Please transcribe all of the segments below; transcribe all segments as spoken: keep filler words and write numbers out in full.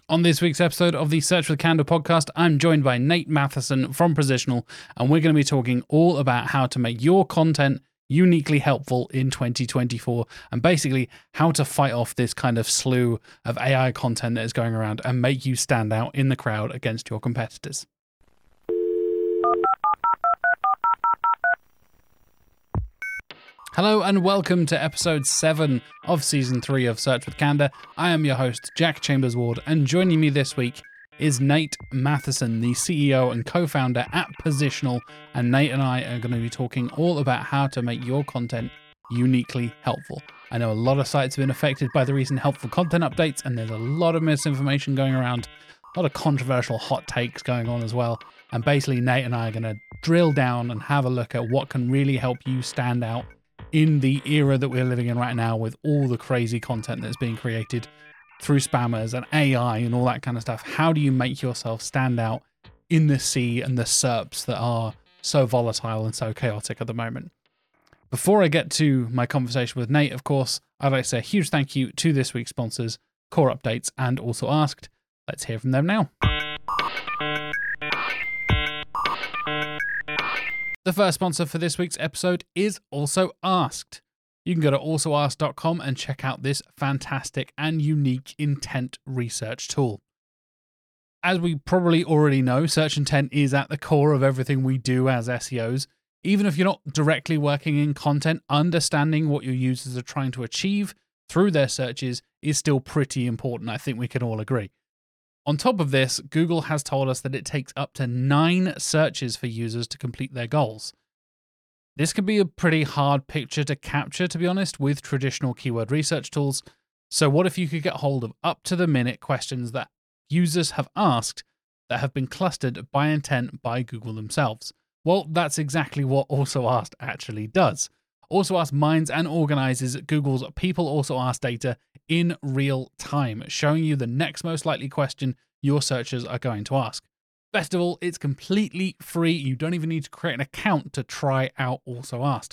On this week's episode of the Search with Candor podcast, I'm joined by Nate Matheson from Positional, and we're going to be talking all about how to make your content uniquely helpful in twenty twenty-four, and basically how to fight off this kind of slew of A I content that is going around and make you stand out in the crowd against your competitors. Hello and welcome to episode seven of season three of Search with Candor. I am your host, Jack Chambers Ward, and joining me this week is Nate Matheson, the C E O and co-founder at Positional. And Nate and I are going to be talking all about how to make your content uniquely helpful. I know a lot of sites have been affected by the recent helpful content updates, and there's a lot of misinformation going around, a lot of controversial hot takes going on as well. And basically, Nate and I are going to drill down and have a look at what can really help you stand out in the era that we're living in right now, with all the crazy content that's being created through spammers and A I and all that kind of stuff. How do you make yourself stand out in the sea and the S E R Ps that are so volatile and so chaotic at the moment? Before I get to my conversation with Nate, of course, I'd like to say a huge thank you to this week's sponsors, Core Updates and Also Asked. Let's hear from them now. The first sponsor for this week's episode is Also Asked. You can go to also asked dot com and check out this fantastic and unique intent research tool. As we probably already know, search intent is at the core of everything we do as S E Os. Even if you're not directly working in content, understanding what your users are trying to achieve through their searches is still pretty important. I think we can all agree. On top of this, Google has told us that it takes up to nine searches for users to complete their goals. This can be a pretty hard picture to capture, to be honest, with traditional keyword research tools. So what if you could get hold of up-to-the-minute questions that users have asked that have been clustered by intent by Google themselves? Well, that's exactly what Also Asked actually does. Also Asked mines and organizes Google's People Also Asked data in real time, showing you the next most likely question your searchers are going to ask. Best of all, it's completely free. You don't even need to create an account to try out Also Asked.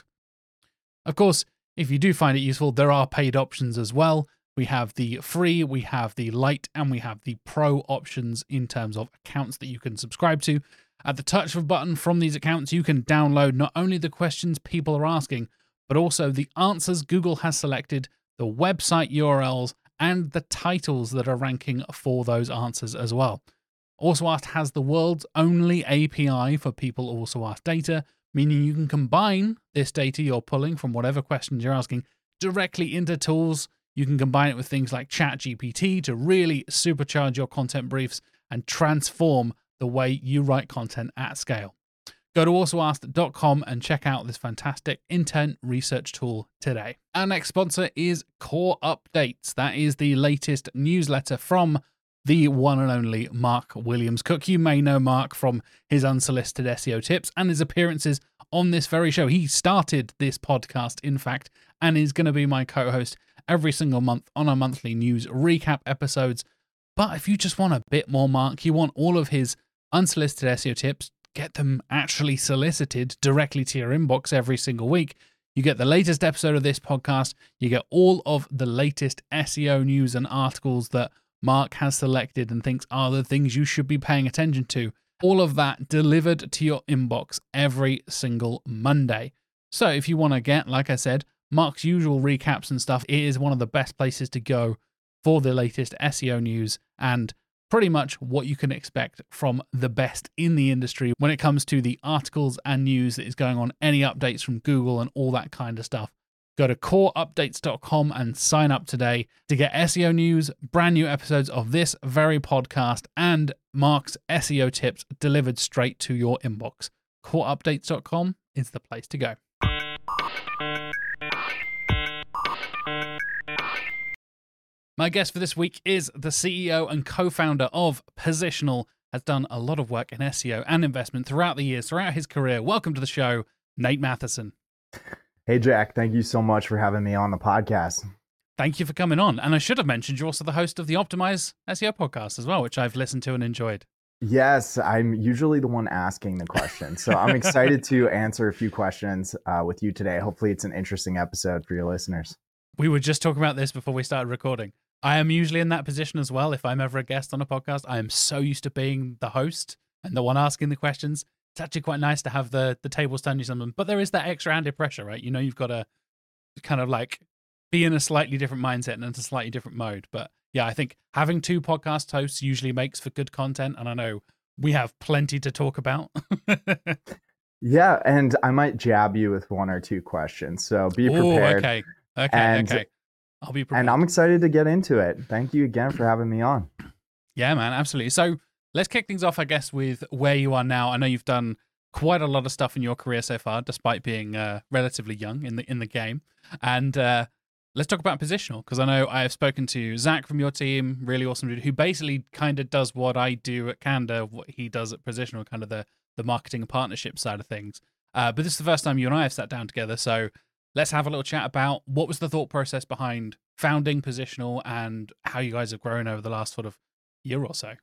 Of course, if you do find it useful, there are paid options as well. We have the free, we have the light, and we have the pro options in terms of accounts that you can subscribe to. At the touch of a button from these accounts, you can download not only the questions people are asking, but also the answers Google has selected, the website U R Ls, and the titles that are ranking for those answers as well. Also Asked has the world's only A P I for People Also Asked data, meaning you can combine this data you're pulling from whatever questions you're asking directly into tools. You can combine it with things like ChatGPT to really supercharge your content briefs and transform the way you write content at scale. Go to also asked dot com and check out this fantastic intent research tool today. Our next sponsor is Core Updates. That is the latest newsletter from the one and only Mark Williams-Cook. You may know Mark from his unsolicited S E O tips and his appearances on this very show. He started this podcast, in fact, and is going to be my co-host every single month on our monthly news recap episodes. But if you just want a bit more Mark, you want all of his unsolicited S E O tips, get them actually solicited directly to your inbox every single week. You get the latest episode of this podcast. You get all of the latest S E O news and articles that Mark has selected and thinks are the things you should be paying attention to. All of that delivered to your inbox every single Monday. So if you want to get, like I said, Mark's usual recaps and stuff, it is one of the best places to go for the latest S E O news and pretty much what you can expect from the best in the industry when it comes to the articles and news that is going on, any updates from Google and all that kind of stuff. Go to core updates dot com and sign up today to get S E O news, brand new episodes of this very podcast, and Mark's S E O tips delivered straight to your inbox. core updates dot com is the place to go. My guest for this week is the C E O and co-founder of Positional, has done a lot of work in S E O and investment throughout the years, throughout his career. Welcome to the show, Nate Matheson. Hey, Jack. Thank you so much for having me on the podcast. Thank you for coming on. And I should have mentioned you're also the host of the Optimize S E O podcast as well, which I've listened to and enjoyed. Yes, I'm usually the one asking the questions. So I'm excited to answer a few questions uh, with you today. Hopefully it's an interesting episode for your listeners. We were just talking about this before we started recording. I am usually in that position as well. If I'm ever a guest on a podcast, I am so used to being the host and the one asking the questions. It's actually quite nice to have the the tables turn you something, but there is that extra added pressure, right? You know, you've got to kind of like be in a slightly different mindset and in a slightly different mode. But yeah, I think having two podcast hosts usually makes for good content, and I know we have plenty to talk about. Yeah, and I might jab you with one or two questions, so be Ooh, prepared. okay, okay, and okay. I'll be prepared. and I'm excited to get into it. Thank you again for having me on. Yeah, man, absolutely. So let's kick things off, I guess, with where you are now. I know you've done quite a lot of stuff in your career so far, despite being uh, relatively young in the in the game. And uh, let's talk about Positional, because I know I have spoken to Zach from your team, really awesome dude, who basically kind of does what I do at Candour, what he does at Positional, kind of the the marketing and partnership side of things. Uh, but this is the first time you and I have sat down together, so let's have a little chat about what was the thought process behind founding Positional and how you guys have grown over the last sort of year or so.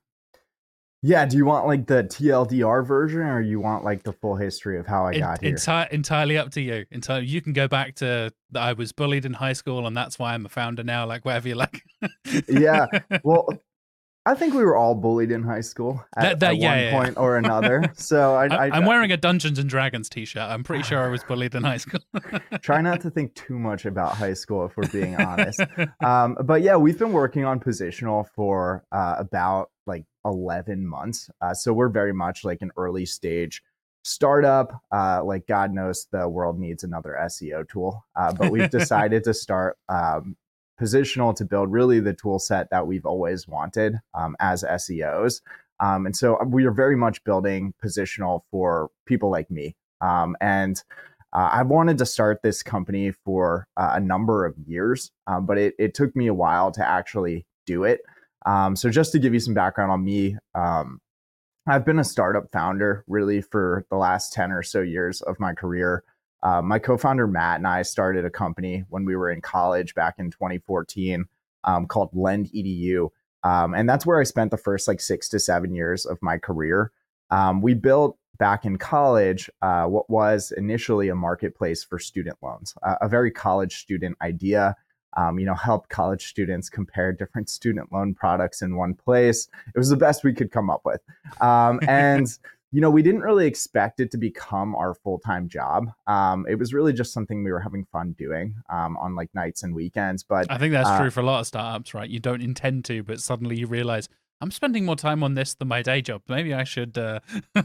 Yeah, do you want like the T L D R version, or you want like the full history of how I It, got here? enti- entirely up to you. Entirely, you can go back to I was bullied in high school, and that's why I'm a founder now. Like whatever you like. Yeah, well, I think we were all bullied in high school at, That- that- at yeah, one yeah, point or another. So I, I, I, I'm wearing a Dungeons and Dragons t-shirt. I'm pretty sure I was bullied in high school. try not to think too much about high school if we're being honest. Um, but yeah, we've been working on Positional for uh, about like eleven months. Uh, so we're very much like an early stage startup. Uh, like God knows the world needs another S E O tool. Uh, but we've decided to start um, Positional to build really the tool set that we've always wanted um, as S E Os. Um, and so we are very much building Positional for people like me. Um, and uh, I've wanted to start this company for uh, a number of years, um, but it, it took me a while to actually do it. Um, so just to give you some background on me, um, I've been a startup founder really for the last ten or so years of my career. Uh, my co-founder Matt and I started a company when we were in college back in twenty fourteen um, called Lend E D U. Um, and that's where I spent the first like six to seven years of my career. Um, we built back in college uh, what was initially a marketplace for student loans, uh, a very college student idea. Um, you know, help college students compare different student loan products in one place. It was the best we could come up with. Um, and you know, we didn't really expect it to become our full-time job. Um, it was really just something we were having fun doing um, on like nights and weekends. But I think that's uh, true for a lot of startups, right? You don't intend to, but suddenly you realize I'm spending more time on this than my day job. Maybe I should. Uh...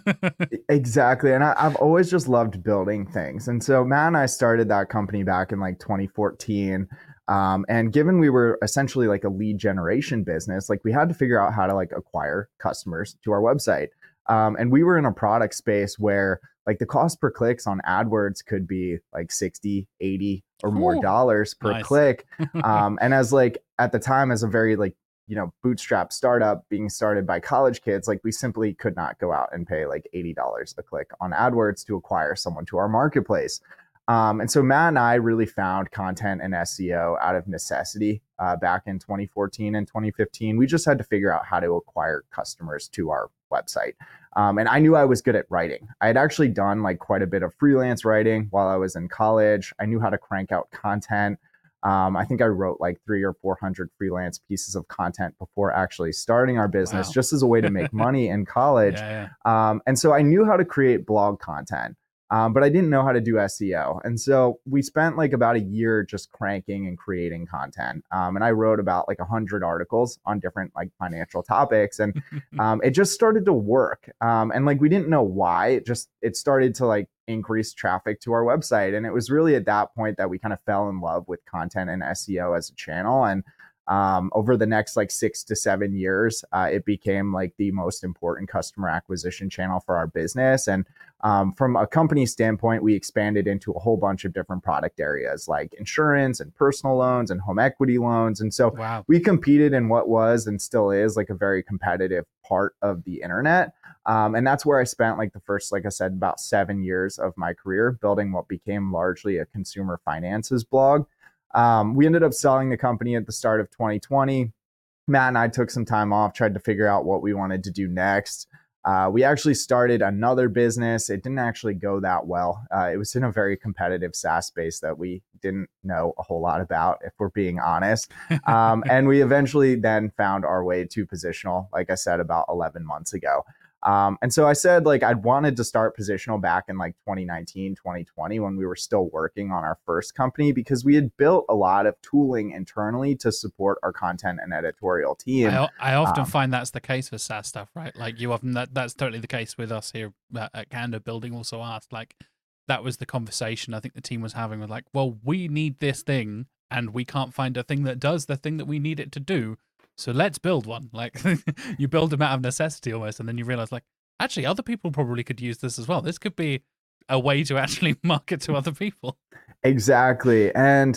Exactly. And I, I've always just loved building things. And so Matt and I started that company back in like twenty fourteen. Um, and given we were essentially like a lead generation business, like we had to figure out how to like acquire customers to our website. Um, and we were in a product space where like the cost per clicks on AdWords could be like sixty, eighty or more Ooh, dollars per nice. click. Um, and as like at the time, as a very like, you know, bootstrap startup being started by college kids, like we simply could not go out and pay like eighty dollars a click on AdWords to acquire someone to our marketplace. Um, and so Matt and I really found content and S E O out of necessity uh, back in twenty fourteen and twenty fifteen. We just had to figure out how to acquire customers to our website. Um, and I knew I was good at writing. I had actually done like quite a bit of freelance writing while I was in college. I knew how to crank out content. Um, I think I wrote like three or four hundred freelance pieces of content before actually starting our business, Wow. just as a way to make money in college. Yeah, yeah. Um, and so I knew how to create blog content. Um, but I didn't know how to do S E O. And so we spent like about a year just cranking and creating content. Um, and I wrote about like a hundred articles on different like financial topics. And um, it just started to work. Um, and like we didn't know why. It just, it started to like increase traffic to our website. And it was really at that point that we kind of fell in love with content and S E O as a channel. And Um, over the next like six to seven years, uh, it became like the most important customer acquisition channel for our business. And um, from a company standpoint, we expanded into a whole bunch of different product areas like insurance and personal loans and home equity loans. And so Wow. we competed in what was and still is like a very competitive part of the internet. Um, and that's where I spent like the first, like I said, about seven years of my career building what became largely a consumer finances blog. Um, we ended up selling the company at the start of twenty twenty. Matt and I took some time off, tried to figure out what we wanted to do next. Uh, we actually started another business. It didn't actually go that well. Uh, it was in a very competitive SaaS space that we didn't know a whole lot about, if we're being honest. Um, and we eventually then found our way to Positional, like I said, about eleven months ago. Um, and so I said, like, I'd wanted to start Positional back in like twenty nineteen, twenty twenty, when we were still working on our first company, because we had built a lot of tooling internally to support our content and editorial team. I, I often um, find that's the case for SaaS stuff, right? Like you often that that's totally the case with us here at, at Canada Building. Also asked, like, that was the conversation I think the team was having with, like, well, we need this thing and we can't find a thing that does the thing that we need it to do. So let's build one. Like you build them out of necessity almost, and then you realize, like, actually other people probably could use this as well. This could be a way to actually market to other people. Exactly. And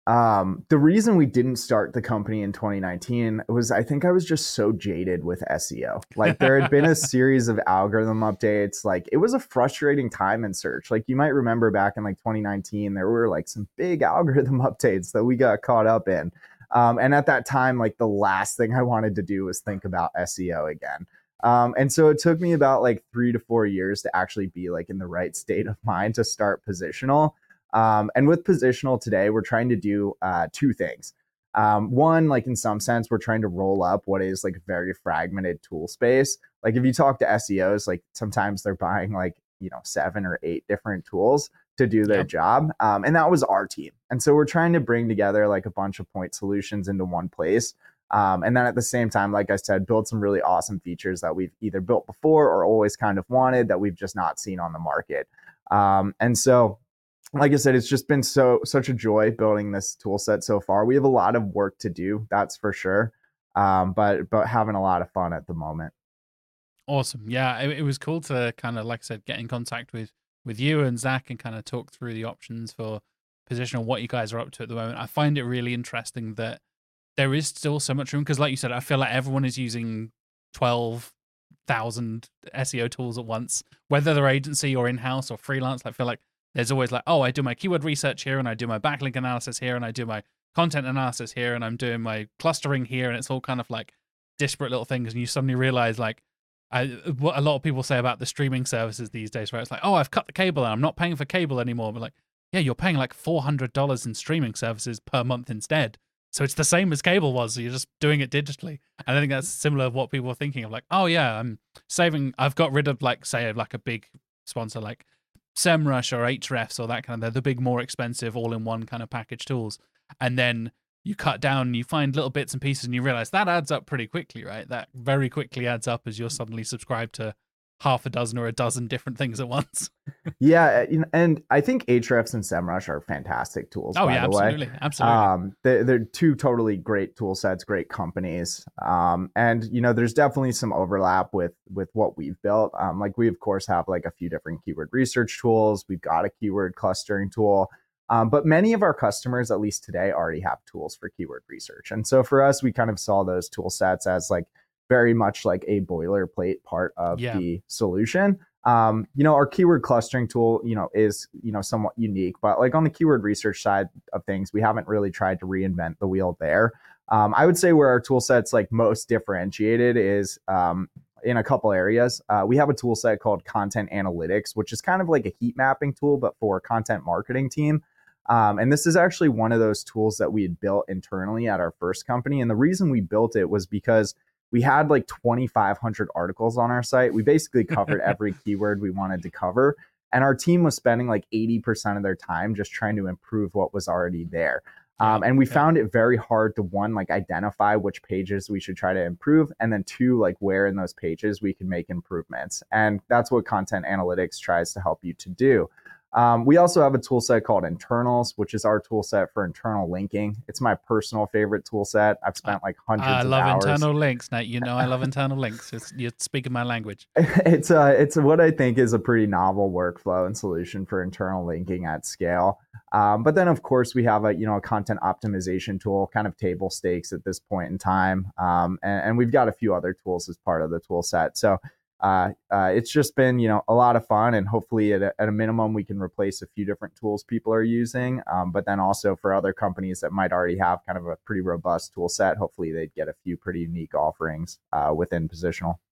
um, the reason we didn't start the company in twenty nineteen was, I think I was just so jaded with S E O. Like there had been a series of algorithm updates. Like it was a frustrating time in search. Like you might remember back in like twenty nineteen, there were like some big algorithm updates that we got caught up in. Um, and at that time, like the last thing I wanted to do was think about S E O again. Um, and so it took me about like three to four years to actually be like in the right state of mind to start Positional. Um, and with Positional today, we're trying to do uh, two things. Um, one, like in some sense, we're trying to roll up what is like a very fragmented tool space. Like if you talk to S E Os, like sometimes they're buying like, you know, seven or eight different tools to do their Yep. job. Um, and that was our team. And so we're trying to bring together like a bunch of point solutions into one place. Um, and then at the same time, like I said, build some really awesome features that we've either built before or always kind of wanted that we've just not seen on the market. Um, and so, like I said, it's just been so such a joy building this tool set so far. We have a lot of work to do, that's for sure. Um, but but having a lot of fun at the moment. Awesome. Yeah, it, it was cool to kind of, like I said, get in contact with with you and Zach and kind of talk through the options for Positional, what you guys are up to at the moment. I find it really interesting that there is still so much room because, like you said, I feel like everyone is using twelve thousand S E O tools at once, whether they're agency or in-house or freelance. I feel like there's always like, oh, I do my keyword research here and I do my backlink analysis here and I do my content analysis here and I'm doing my clustering here, and it's all kind of like disparate little things, and you suddenly realize, like, I, what a lot of people say about the streaming services these days, where it's like, oh, I've cut the cable and I'm not paying for cable anymore. But like, yeah, you're paying like four hundred dollars in streaming services per month instead. So it's the same as cable was. So you're just doing it digitally. And I think that's similar to what people are thinking of, like, oh yeah, I'm saving. I've got rid of, like, say, like a big sponsor like SEMrush or Ahrefs or that kind of, they're the big, more expensive all-in-one kind of package tools. And then you cut down and you find little bits and pieces and you realize that adds up pretty quickly, right? That very quickly adds up as you're suddenly subscribed to half a dozen or a dozen different things at once. Yeah, and I think Ahrefs and SEMrush are fantastic tools. Oh by yeah, the absolutely, way. absolutely. Um, they're, they're two totally great tool sets, great companies, um, and you know, there's definitely some overlap with with what we've built. Um, like we of course have like a few different keyword research tools. We've got a keyword clustering tool. Um, but many of our customers, at least today, already have tools for keyword research. And so for us, we kind of saw those tool sets as like very much like a boilerplate part of Yeah. the solution. Um, you know, our keyword clustering tool, you know, is, you know, somewhat unique, but like on the keyword research side of things, we haven't really tried to reinvent the wheel there. Um, I would say where our tool set's like most differentiated is um, in a couple areas. Uh, we have a tool set called Content Analytics, which is kind of like a heat mapping tool, but for a content marketing team. Um, and this is actually one of those tools that we had built internally at our first company. And the reason we built it was because we had like twenty-five hundred articles on our site. We basically covered every keyword we wanted to cover. And our team was spending like eighty percent of their time just trying to improve what was already there. Yeah, um, and we yeah. found it very hard to, one, like identify which pages we should try to improve. And then two, like where in those pages we can make improvements. And that's what Content Analytics tries to help you to do. Um, we also have a tool set called Internals, which is our tool set for internal linking. It's my personal favorite tool set. I've spent like hundreds I of love hours. internal links, Nate. You know I love internal links. It's, you're speaking my language. It's uh, it's what I think is a pretty novel workflow and solution for internal linking at scale. Um, but then, of course, we have a you know a content optimization tool, kind of table stakes at this point in time, um, and, and we've got a few other tools as part of the tool set. So. Uh, uh, it's just been, you know, a lot of fun, and hopefully at a, at a minimum, we can replace a few different tools people are using. Um, but then also for other companies that might already have kind of a pretty robust tool set, hopefully they'd get a few pretty unique offerings uh, within Positional.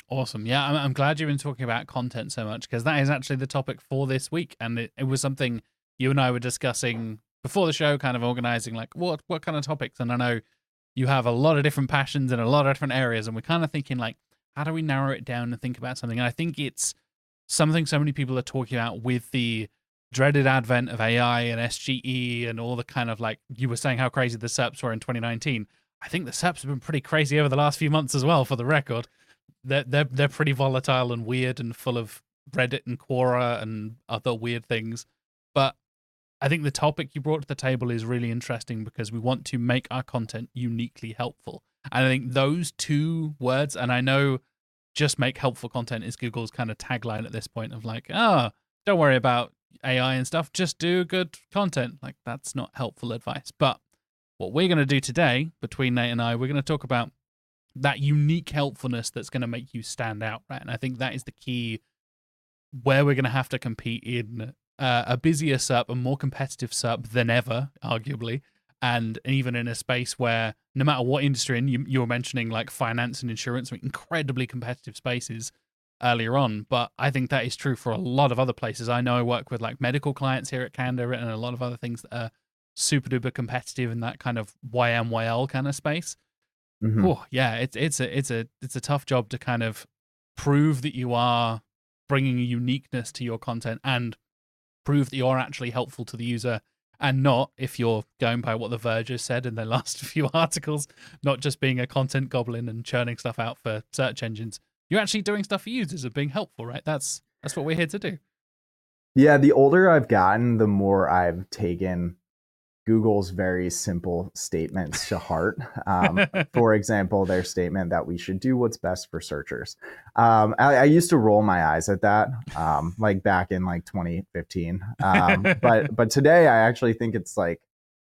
Awesome. Yeah, I'm, I'm glad you've been talking about content so much, because that is actually the topic for this week. And it, it was something you and I were discussing before the show, kind of organizing like what, what kind of topics. And I know you have a lot of different passions in a lot of different areas. And we're kind of thinking like, how do we narrow it down and think about something? And I think it's something so many people are talking about with the dreaded advent of A I and S G E and all the kind of, like you were saying, how crazy the S E R Ps were in twenty nineteen. I think the S E R Ps have been pretty crazy over the last few months as well, for the record. They're, they're, they're pretty volatile and weird and full of Reddit and Quora and other weird things. But I think the topic you brought to the table is really interesting, because we want to make our content uniquely helpful. And I think those two words, and I know just make helpful content is Google's kind of tagline at this point of like, oh, don't worry about A I and stuff, just do good content. Like, that's not helpful advice. But what we're going to do today, between Nate and I, we're going to talk about that unique helpfulness that's going to make you stand out, right? And I think that is the key where we're going to have to compete in uh, a busier S E R P, a more competitive S E R P than ever, arguably, and even in a space where no matter what industry, and you, you were mentioning like finance and insurance, incredibly competitive spaces earlier on, but I think that is true for a lot of other places. I know I work with like medical clients here at Candour and a lot of other things that are super duper competitive in that kind of Y M Y L kind of space. Mm-hmm. Oh yeah, it's it's a it's a it's a tough job to kind of prove that you are bringing a uniqueness to your content and prove that you're actually helpful to the user, and not, if you're going by what The Verge has said in their last few articles, not just being a content goblin and churning stuff out for search engines. You're actually doing stuff for users and being helpful, right? That's that's what we're here to do. Yeah, the older I've gotten, the more I've taken Google's very simple statements to heart. Um, for example, their statement that we should do what's best for searchers. Um, I, I used to roll my eyes at that, um, like back in like twenty fifteen. Um, but but today, I actually think it's like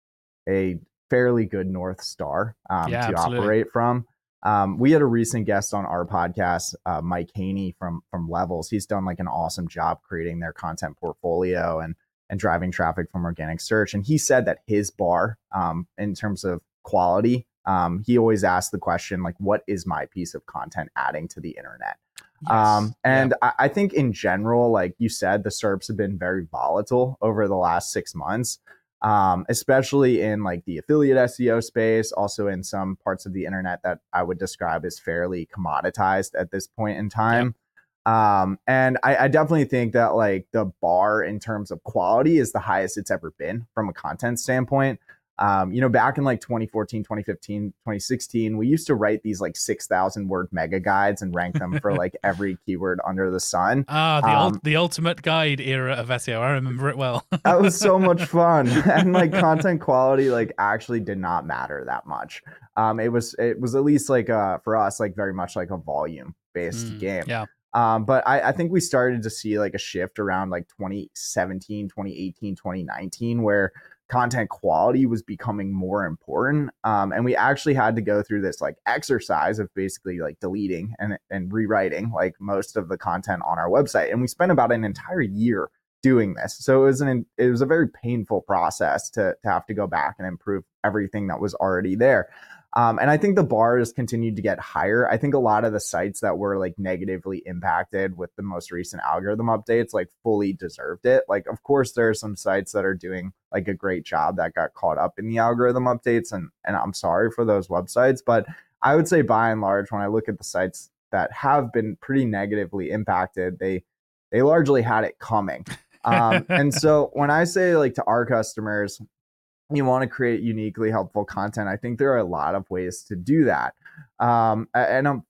a fairly good North Star um, yeah, to absolutely. operate from. Um, we had a recent guest on our podcast, uh, Mike Haney from from Levels. He's done like an awesome job creating their content portfolio and and driving traffic from organic search. And he said that his bar, um, in terms of quality, um, he always asked the question, like, what is my piece of content adding to the internet? Yes. Um, and yep. I, I think in general, like you said, the S E R Ps have been very volatile over the last six months, um, especially in like the affiliate S E O space, also in some parts of the internet that I would describe as fairly commoditized at this point in time. Yep. Um, and I, I definitely think that like the bar in terms of quality is the highest it's ever been from a content standpoint. Um, you know, back in like twenty fourteen, twenty fifteen, twenty sixteen, we used to write these like six thousand word mega guides and rank them for like every keyword under the sun. Ah, the um, ul- the ultimate guide era of S E O. I remember it well. That was so much fun. And like content quality, like actually did not matter that much. Um, it was, it was at least like, uh, for us, like very much like a volume based mm, game. Yeah. Um, but I, I think we started to see like a shift around like twenty seventeen, twenty eighteen, twenty nineteen, where content quality was becoming more important. Um, and we actually had to go through this like exercise of basically like deleting and, and rewriting like most of the content on our website. And we spent about an entire year doing this. So it was an, it was a very painful process to, to have to go back and improve everything that was already there. Um, and I think the bar has continued to get higher. I think a lot of the sites that were like negatively impacted with the most recent algorithm updates like fully deserved it. Like, of course, there are some sites that are doing like a great job that got caught up in the algorithm updates. And, and I'm sorry for those websites. But I would say by and large, when I look at the sites that have been pretty negatively impacted, they they largely had it coming. Um, and so when I say like to our customers, you want to create uniquely helpful content, I think there are a lot of ways to do that. Um, and um,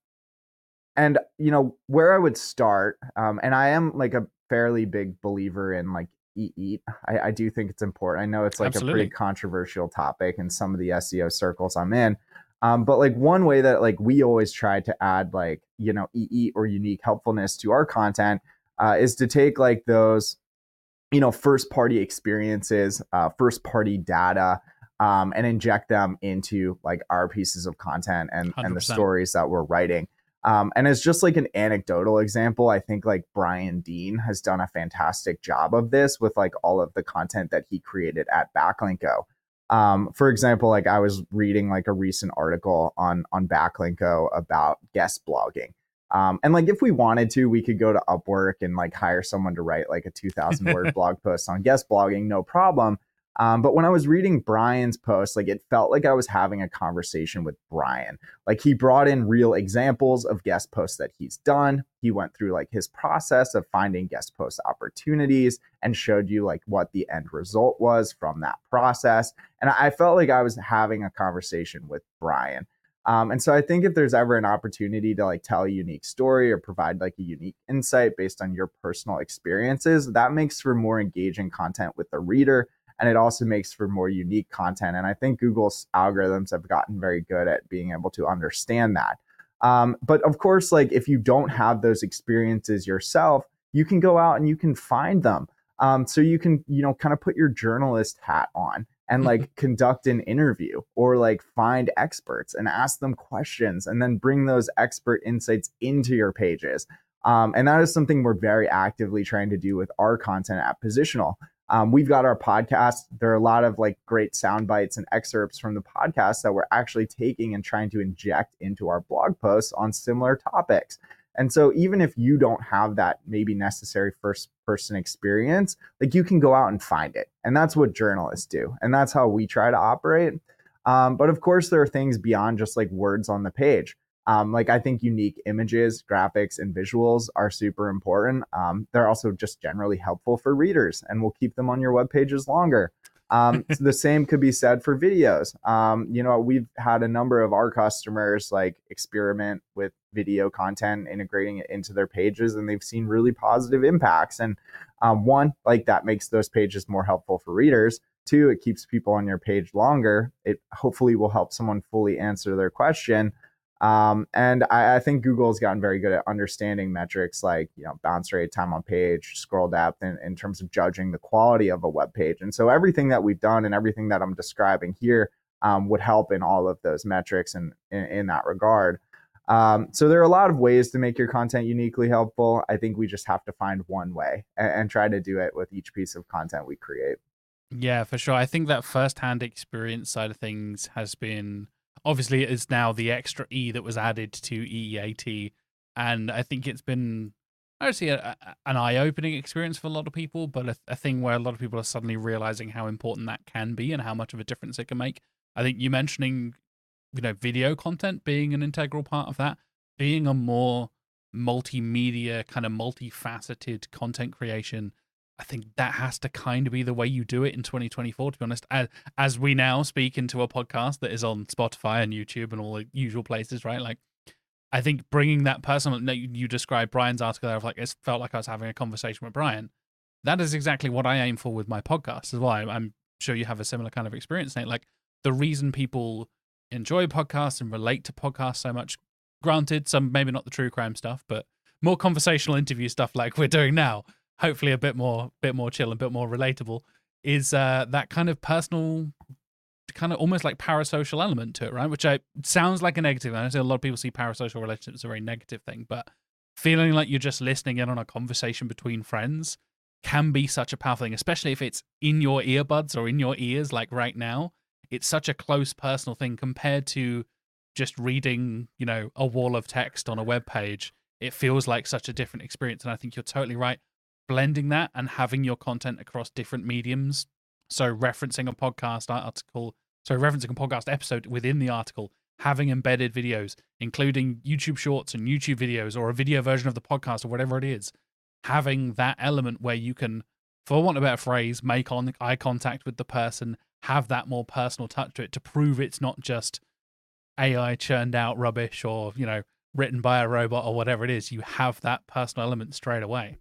and you know where I would start, um, and I am like a fairly big believer in like eat eat. I, I do think it's important. I know it's like Absolutely. a pretty controversial topic in some of the S E O circles I'm in. Um, but like one way that like we always try to add like, you know, eat eat or unique helpfulness to our content uh, is to take like those, you know, first party experiences, uh, first party data, um, and inject them into like our pieces of content and, and the stories that we're writing. Um, and as just like an anecdotal example, I think like Brian Dean has done a fantastic job of this with like all of the content that he created at Backlinko. Um, for example, like I was reading like a recent article on, on Backlinko about guest blogging. Um, and like if we wanted to, we could go to Upwork and like hire someone to write like a two thousand word blog post on guest blogging, no problem. Um, but when I was reading Brian's post, like it felt like I was having a conversation with Brian. Like he brought in real examples of guest posts that he's done. He went through like his process of finding guest post opportunities and showed you like what the end result was from that process. And I felt like I was having a conversation with Brian. Um, and so I think if there's ever an opportunity to like tell a unique story or provide like a unique insight based on your personal experiences, that makes for more engaging content with the reader. And it also makes for more unique content. And I think Google's algorithms have gotten very good at being able to understand that. Um, but of course, like if you don't have those experiences yourself, you can go out and you can find them. Um, so you can, you know, kind of put your journalist hat on and like conduct an interview or like find experts and ask them questions and then bring those expert insights into your pages. Um, and that is something we're very actively trying to do with our content at Positional. Um, we've got our podcast. There are a lot of like great sound bites and excerpts from the podcast that we're actually taking and trying to inject into our blog posts on similar topics. And so even if you don't have that maybe necessary first person experience, like you can go out and find it. And that's what journalists do. And that's how we try to operate. Um, but of course, there are things beyond just like words on the page. Um, like I think unique images, graphics, and visuals are super important. Um, they're also just generally helpful for readers and will keep them on your web pages longer. Um, the same could be said for videos. Um, you know, we've had a number of our customers like experiment with video content, integrating it into their pages, and they've seen really positive impacts. And um, one, like that makes those pages more helpful for readers. Two, it keeps people on your page longer. It hopefully will help someone fully answer their question. Um, and I, I think Google has gotten very good at understanding metrics like, you know, bounce rate, time on page, scroll depth, in, in terms of judging the quality of a web page. And so everything that we've done and everything that I'm describing here um, would help in all of those metrics and in, in that regard. Um, so there are a lot of ways to make your content uniquely helpful. I think we just have to find one way and, and try to do it with each piece of content we create. Yeah, for sure. I think that first-hand experience side of things has been, obviously, it is now the extra E that was added to E E A T, and I think it's been, obviously, a, a, an eye-opening experience for a lot of people, but a, a thing where a lot of people are suddenly realizing how important that can be and how much of a difference it can make. I think you mentioning, you know, video content being an integral part of that, being a more multimedia, kind of multifaceted content creation, I think that has to kind of be the way you do it in twenty twenty-four, to be honest. As, as we now speak into a podcast that is on Spotify and YouTube and all the usual places, right? Like, I think bringing that personal, you, you described Brian's article there of like, it felt like I was having a conversation with Brian. That is exactly what I aim for with my podcast as well. I'm, I'm sure you have a similar kind of experience, Nate. Like, the reason people enjoy podcasts and relate to podcasts so much, granted, some maybe not the true crime stuff, but more conversational interview stuff like we're doing now, hopefully a bit more bit more chill and a bit more relatable, is uh, that kind of personal, kind of almost like parasocial element to it, right? Which I sounds like a negative. I know a lot of people see parasocial relationships as a very negative thing, but feeling like you're just listening in on a conversation between friends can be such a powerful thing, especially if it's in your earbuds or in your ears, like right now. It's such a close personal thing compared to just reading, you know, a wall of text on a web page. It feels like such a different experience, and I think you're totally right. Blending that and having your content across different mediums. So referencing a podcast article, so referencing a podcast episode within the article, having embedded videos, including YouTube shorts and YouTube videos or a video version of the podcast or whatever it is. Having that element where you can, for want of a better phrase, make on eye contact with the person, have that more personal touch to it to prove it's not just A I churned out rubbish or, you know, written by a robot or whatever it is. You have that personal element straight away.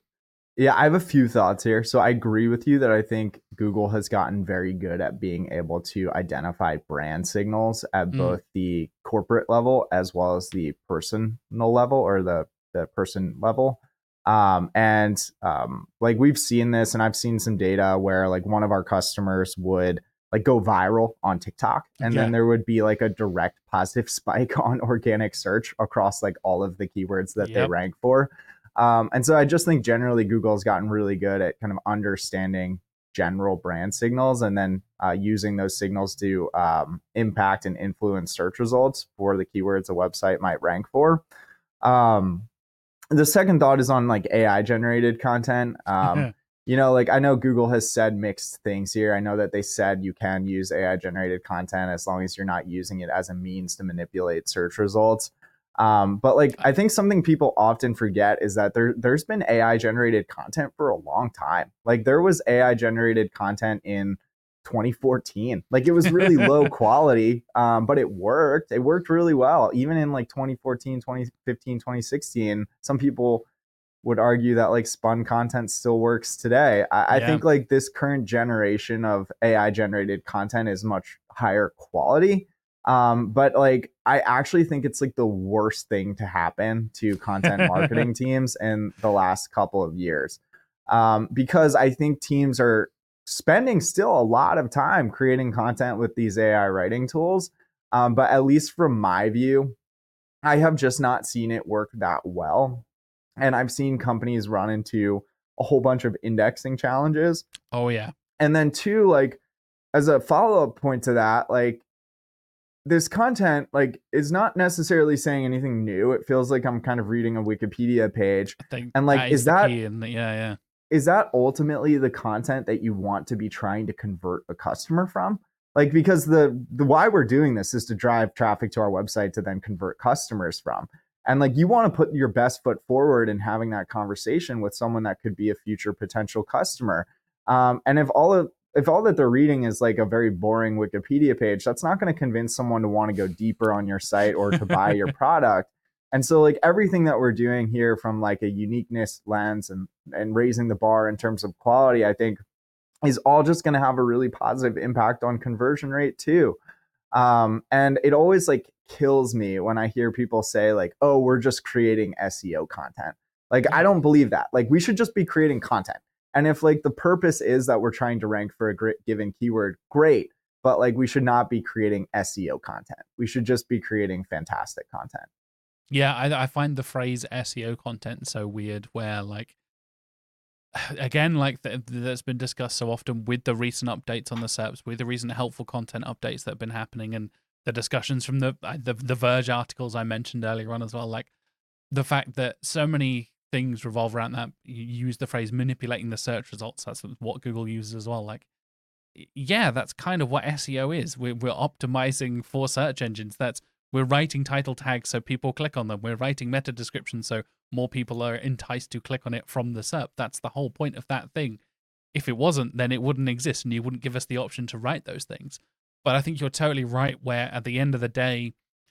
Yeah, I have a few thoughts here. So I agree with you that I think Google has gotten very good at being able to identify brand signals at Mm. both the corporate level as well as the personal level or the, the person level. Um, and um, like we've seen this, and I've seen some data where like one of our customers would like go viral on TikTok, and Yeah. then there would be like a direct positive spike on organic search across like all of the keywords that they Yep. rank for. Um, and so I just think generally Google's gotten really good at kind of understanding general brand signals and then uh, using those signals to um, impact and influence search results for the keywords a website might rank for. Um, the second thought is on like A I generated content. Um, you know, like I know Google has said mixed things here. I know that they said you can use A I generated content as long as you're not using it as a means to manipulate search results. Um, but like I think something people often forget is that there there's been A I generated content for a long time. Like there was A I generated content in twenty fourteen. Like it was really low quality, um, but it worked. It worked really well. Even in like twenty fourteen, twenty fifteen, twenty sixteen, some people would argue that like spun content still works today. I, I Yeah. think like this current generation of A I generated content is much higher quality. Um, but like I actually think it's like the worst thing to happen to content marketing teams in the last couple of years. Um, because I think teams are spending still a lot of time creating content with these A I writing tools. Um, but at least from my view, I have just not seen it work that well. And I've seen companies run into a whole bunch of indexing challenges. Oh, yeah. And then two, like as a follow-up point to that, like this content like is not necessarily saying anything new. It feels like I'm kind of reading a Wikipedia page. I think and like that is, is the that key in the, yeah, yeah. is that ultimately the content that you want to be trying to convert a customer from? Like because the the why we're doing this is to drive traffic to our website to then convert customers from. And like you want to put your best foot forward in having that conversation with someone that could be a future potential customer. Um, and if all of if all that they're reading is like a very boring Wikipedia page, that's not going to convince someone to want to go deeper on your site or to buy your product. And so like everything that we're doing here from like a uniqueness lens and and raising the bar in terms of quality, I think is all just going to have a really positive impact on conversion rate too. Um, and it always like kills me when I hear people say like, oh, we're just creating S E O content. Like, I don't believe that. Like, we should just be creating content. And if like the purpose is that we're trying to rank for a great given keyword, great. But like, we should not be creating S E O content. We should just be creating fantastic content. Yeah, I, I find the phrase S E O content so weird where like, again, like th- that's been discussed so often with the recent updates on the S E Ps, with the recent helpful content updates that have been happening, and the discussions from the, the the Verge articles I mentioned earlier on as well. Like the fact that so many things revolve around that. You use the phrase manipulating the search results. That's what Google uses as well. Like, yeah, that's kind of what S E O is. We're we're optimizing for search engines. That's we're writing title tags so people click on them. We're writing meta descriptions so more people are enticed to click on it from the S E P. That's the whole point of that thing. If it wasn't, then it wouldn't exist and you wouldn't give us the option to write those things. But I think you're totally right where at the end of the day,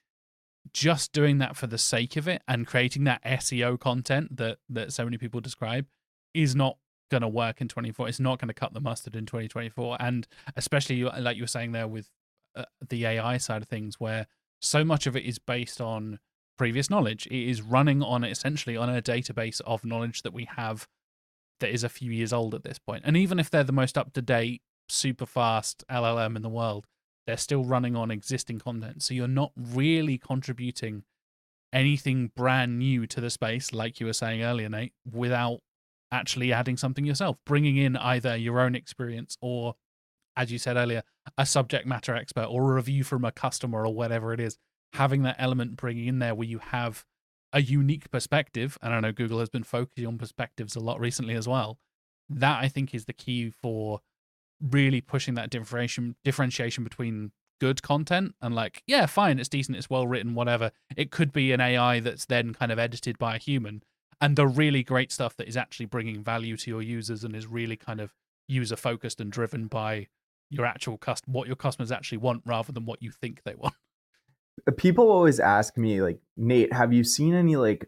just doing that for the sake of it and creating that S E O content that, that so many people describe is not going to work in twenty-four. It's not going to cut the mustard in twenty twenty-four. And especially like you were saying there with uh, the A I side of things, where so much of it is based on previous knowledge. It is running on essentially on a database of knowledge that we have that is a few years old at this point. And even if they're the most up-to-date, super fast L L M in the world, they're still running on existing content. So you're not really contributing anything brand new to the space, like you were saying earlier, Nate, without actually adding something yourself, bringing in either your own experience or, as you said earlier, a subject matter expert or a review from a customer or whatever it is, having that element bringing in there where you have a unique perspective. And I know Google has been focusing on perspectives a lot recently as well. That I think is the key for really pushing that differentiation differentiation between good content and like, yeah, fine, it's decent, it's well written, whatever. It could be an A I that's then kind of edited by a human, and the really great stuff that is actually bringing value to your users and is really kind of user focused and driven by your actual cust what your customers actually want rather than what you think they want. People always ask me like, Nate, have you seen any like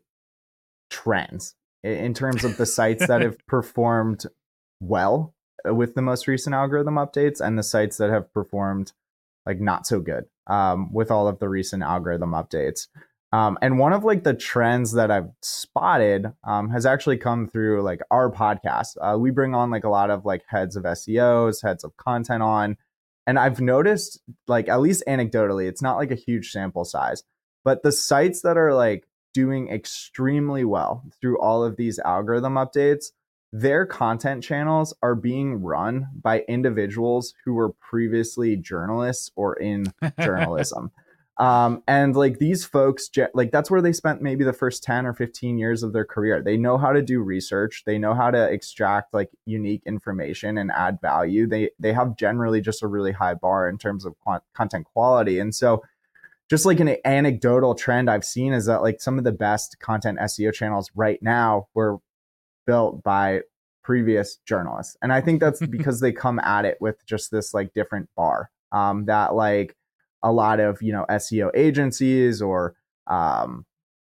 trends in terms of the sites that have performed well with the most recent algorithm updates and the sites that have performed like not so good um, with all of the recent algorithm updates? Um, and one of like the trends that I've spotted um, has actually come through like our podcast. Uh, we bring on like a lot of like heads of S E Os, heads of content on. And I've noticed, like, at least anecdotally, it's not like a huge sample size, but the sites that are like doing extremely well through all of these algorithm updates, their content channels are being run by individuals who were previously journalists or in journalism. Um, and like these folks, like that's where they spent maybe the first ten or fifteen years of their career. They know how to do research. They know how to extract like unique information and add value. They they have generally just a really high bar in terms of quant- content quality. And so just like an anecdotal trend I've seen is that like some of the best content S E O channels right now were built by previous journalists. And I think that's because they come at it with just this like different bar um, that like a lot of, you know, S E O agencies or um,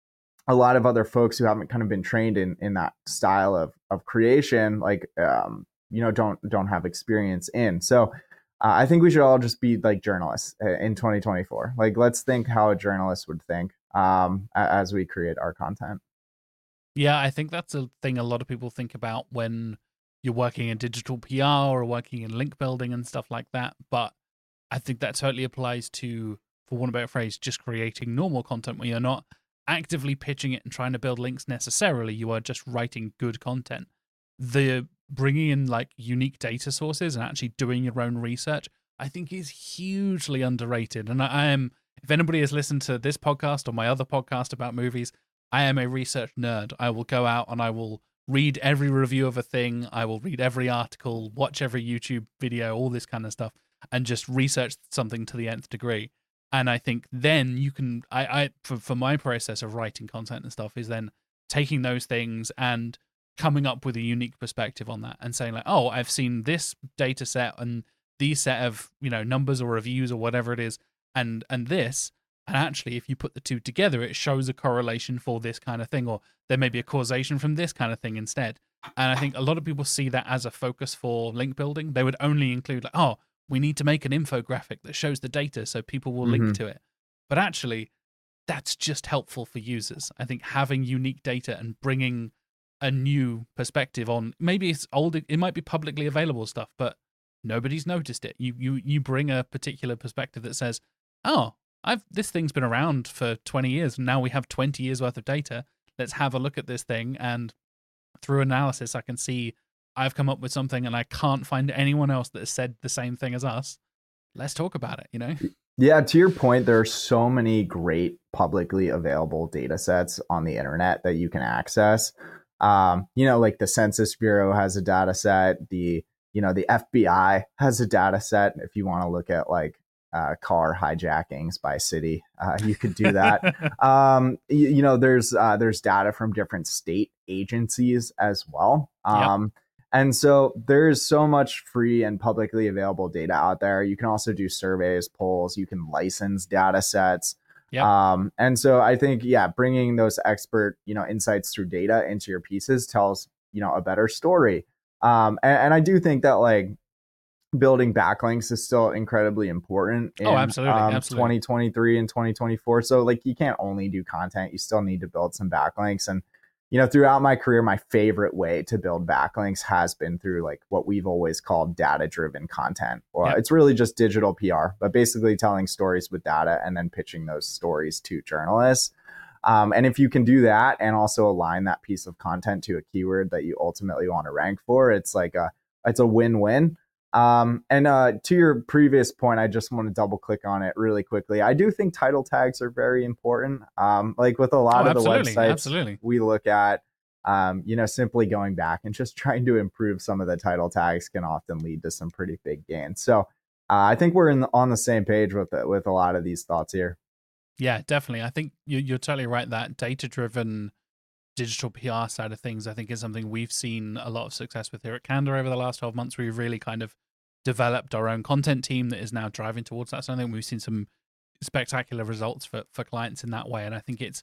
a lot of other folks who haven't kind of been trained in, in that style of, of creation, like, um, you know, don't, don't have experience in. So uh, I think we should all just be like journalists in twenty twenty-four. Like, let's think how a journalist would think um, as we create our content. Yeah, I think that's a thing a lot of people think about when you're working in digital P R or working in link building and stuff like that. But I think that totally applies to, for want of a better phrase, just creating normal content where you're not actively pitching it and trying to build links necessarily. You are just writing good content. The bringing in like unique data sources and actually doing your own research, I think is hugely underrated. And I am, if anybody has listened to this podcast or my other podcast about movies, I am a research nerd. I will go out and I will read every review of a thing. I will read every article, watch every YouTube video, all this kind of stuff, and just research something to the nth degree. And I think then you can, I, I for, for my process of writing content and stuff is then taking those things and coming up with a unique perspective on that and saying like, oh, I've seen this data set and these set of, you know, numbers or reviews or whatever it is, and and this. And actually, if you put the two together, it shows a correlation for this kind of thing, or there may be a causation from this kind of thing instead. And I think a lot of people see that as a focus for link building. They would only include like, oh, we need to make an infographic that shows the data so people will Mm-hmm. link to it. But actually, that's just helpful for users. I think having unique data and bringing a new perspective on, maybe it's old, it might be publicly available stuff, but nobody's noticed it. You you you bring a particular perspective that says, oh, I've this thing's been around for twenty years, and now we have twenty years worth of data. Let's have a look at this thing, and through analysis, I can see I've come up with something, and I can't find anyone else that has said the same thing as us. Let's talk about it, you know? Yeah, to your point, there are so many great publicly available data sets on the internet that you can access. Um, you know, like the Census Bureau has a data set, the, you know, the F B I has a data set. If you want to look at like uh, car hijackings by city, uh, you could do that. um, you, you know, there's uh, there's data from different state agencies as well. Um, yep. And so there's so much free and publicly available data out there. You can also do surveys, polls, you can license data sets. Yep. Um, and so I think, yeah, bringing those expert, you know, insights through data into your pieces tells, you know, a better story. Um, and, and I do think that like building backlinks is still incredibly important in oh, absolutely, um, absolutely. twenty twenty-three and twenty twenty-four. So like you can't only do content, you still need to build some backlinks. And you know, throughout my career, my favorite way to build backlinks has been through like what we've always called data-driven content. Well, yep. It's really just digital P R, but basically telling stories with data and then pitching those stories to journalists. Um, and if you can do that and also align that piece of content to a keyword that you ultimately want to rank for, it's like a it's a win-win. Um, and uh, to your previous point, I just want to double click on it really quickly. I do think title tags are very important. Um, like with a lot oh, of the websites absolutely. we look at, um, you know, simply going back and just trying to improve some of the title tags can often lead to some pretty big gains. So uh, I think we're in the, on the same page with it, with a lot of these thoughts here. Yeah, definitely. I think you, you're totally right. That data-driven digital P R side of things, I think, is something we've seen a lot of success with here at Candour over the last twelve months. We've really kind of developed our own content team that is now driving towards that. So I think we've seen some spectacular results for, for clients in that way. And I think it's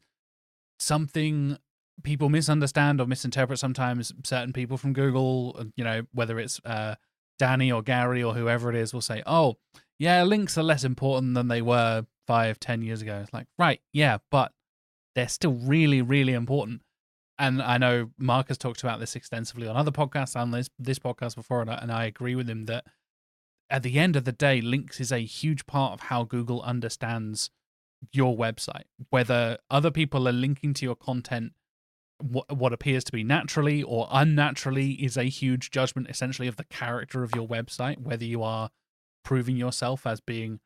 something people misunderstand or misinterpret sometimes. Certain people from Google, you know, whether it's uh, Danny or Gary or whoever it is, will say, oh, yeah, links are less important than they were five, ten years ago. It's like, right, yeah, but they're still really, really important. And I know Mark has talked about this extensively on other podcasts and this, this podcast before, and I, and I agree with him that at the end of the day, links is a huge part of how Google understands your website. Whether other people are linking to your content, what, what appears to be naturally or unnaturally, is a huge judgment essentially of the character of your website, whether you are proving yourself as being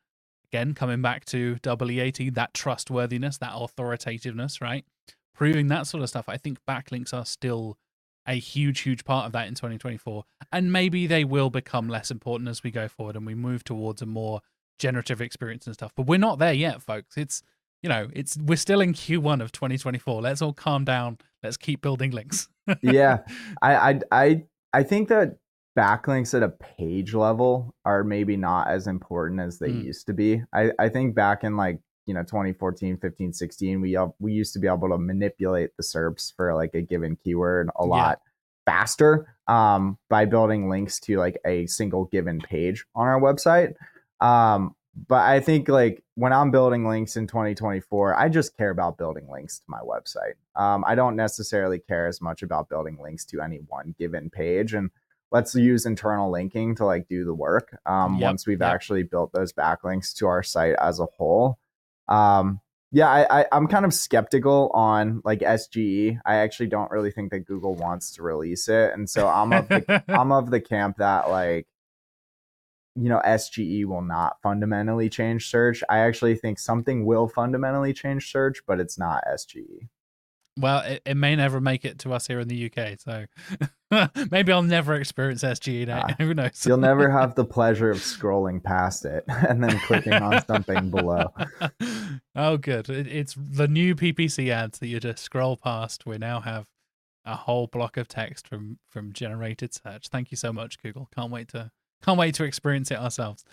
again, coming back to double E A T, that trustworthiness, that authoritativeness, right? Proving that sort of stuff. I think backlinks are still a huge, huge part of that in twenty twenty-four. And maybe they will become less important as we go forward and we move towards a more generative experience and stuff. But we're not there yet, folks. It's, you know, it's we're still in Q one of twenty twenty-four. Let's all calm down. Let's keep building links. Yeah. I, I I I think that backlinks at a page level are maybe not as important as they mm. used to be. I, I think back in like, you know, twenty fourteen, fifteen, sixteen, we we used to be able to manipulate the S E R Ps for like a given keyword a lot yeah. faster um, by building links to like a single given page on our website. Um, but I think like when I'm building links in twenty twenty-four, I just care about building links to my website. Um, I don't necessarily care as much about building links to any one given page. And let's use internal linking to like do the work um, yep, once we've yep. actually built those backlinks to our site as a whole. Um, yeah, I, I, I'm kind of skeptical on like S G E. I actually don't really think that Google wants to release it. And so I'm of the, I'm of the camp that like, you know, S G E will not fundamentally change search. I actually think something will fundamentally change search, but it's not S G E. Well, it, it may never make it to us here in the U K, so maybe I'll never experience S G E now. Uh, Who knows? You'll never have the pleasure of scrolling past it and then clicking on something below. Oh, good. It, it's the new P P C ads that you just scroll past. We now have a whole block of text from from generated search. Thank you so much, Google. Can't wait to can't wait to experience it ourselves.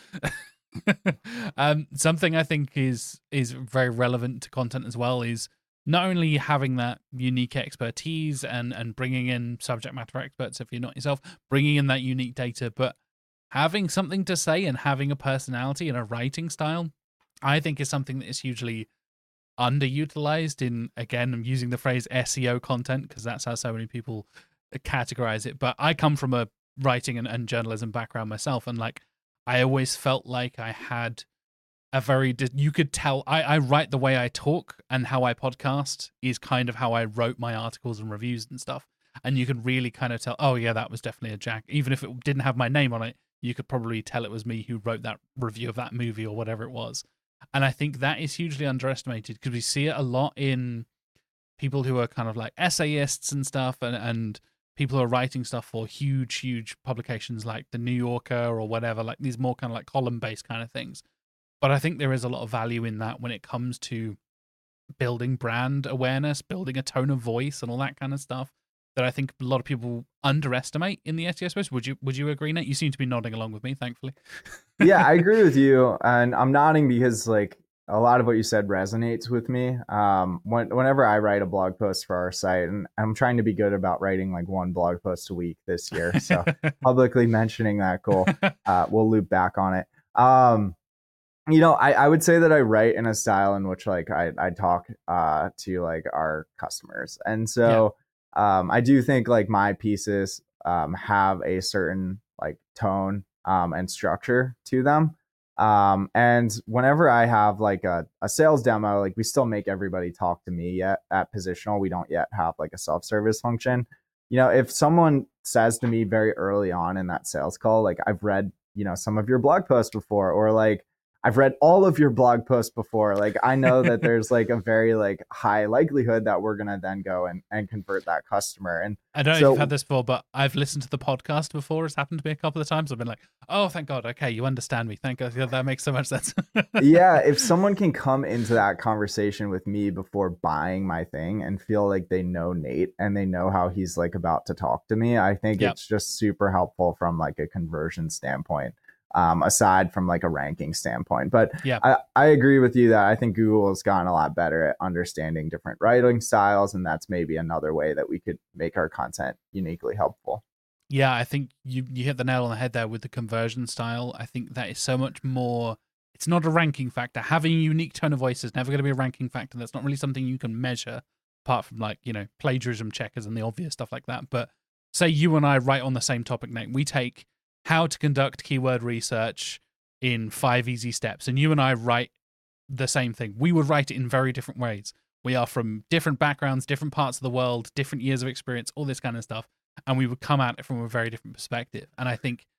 um, something I think is is very relevant to content as well is not only having that unique expertise and, and bringing in subject matter experts if you're not yourself, bringing in that unique data, but having something to say and having a personality and a writing style, I think is something that is hugely underutilized in, again, I'm using the phrase S E O content because that's how so many people categorize it. But I come from a writing and, and journalism background myself, and like I always felt like I had a very, you could tell, I, I write the way I talk, and how I podcast is kind of how I wrote my articles and reviews and stuff. And you could really kind of tell, oh yeah, that was definitely a Jack. Even if it didn't have my name on it, you could probably tell it was me who wrote that review of that movie or whatever it was. And I think that is hugely underestimated because we see it a lot in people who are kind of like essayists and stuff, and, and people who are writing stuff for huge, huge publications like The New Yorker or whatever, like these more kind of like column-based kind of things. But I think there is a lot of value in that when it comes to building brand awareness, building a tone of voice and all that kind of stuff that I think a lot of people underestimate in the S E O space. Would you would you agree, Nate? You seem to be nodding along with me, thankfully. Yeah, I agree with you. And I'm nodding because like a lot of what you said resonates with me. Um, when, whenever I write a blog post for our site, and I'm trying to be good about writing like one blog post a week this year. So publicly mentioning that goal, uh, we'll loop back on it. Um, You know, I, I would say that I write in a style in which like I, I talk uh, to like our customers. And so yeah. um, I do think like my pieces um, have a certain like tone um, and structure to them. Um, and whenever I have like a, a sales demo, like we still make everybody talk to me yet at Positional. We don't yet have like a self-service function. You know, if someone says to me very early on in that sales call, like I've read, you know, some of your blog posts before, or like, I've read all of your blog posts before. Like I know that there's like a very like high likelihood that we're gonna then go and, and convert that customer. And I don't know so, if you've had this before, but I've listened to the podcast before. It's happened to me a couple of times. I've been like, oh, thank God. Okay, you understand me. Thank God. That makes so much sense. Yeah, if someone can come into that conversation with me before buying my thing and feel like they know Nate and they know how he's like about to talk to me, I think yep. it's just super helpful from like a conversion standpoint. Um, aside from like a ranking standpoint. But yeah. I, I agree with you that I think Google has gotten a lot better at understanding different writing styles, and that's maybe another way that we could make our content uniquely helpful. Yeah, I think you, you hit the nail on the head there with the conversion style. I think that is so much more, it's not a ranking factor. Having a unique tone of voice is never going to be a ranking factor. That's not really something you can measure apart from like, you know, plagiarism checkers and the obvious stuff like that. But say you and I write on the same topic, Nate, we take how to conduct keyword research in five easy steps. And you and I write the same thing. We would write it in very different ways. We are from different backgrounds, different parts of the world, different years of experience, all this kind of stuff. And we would come at it from a very different perspective. And I think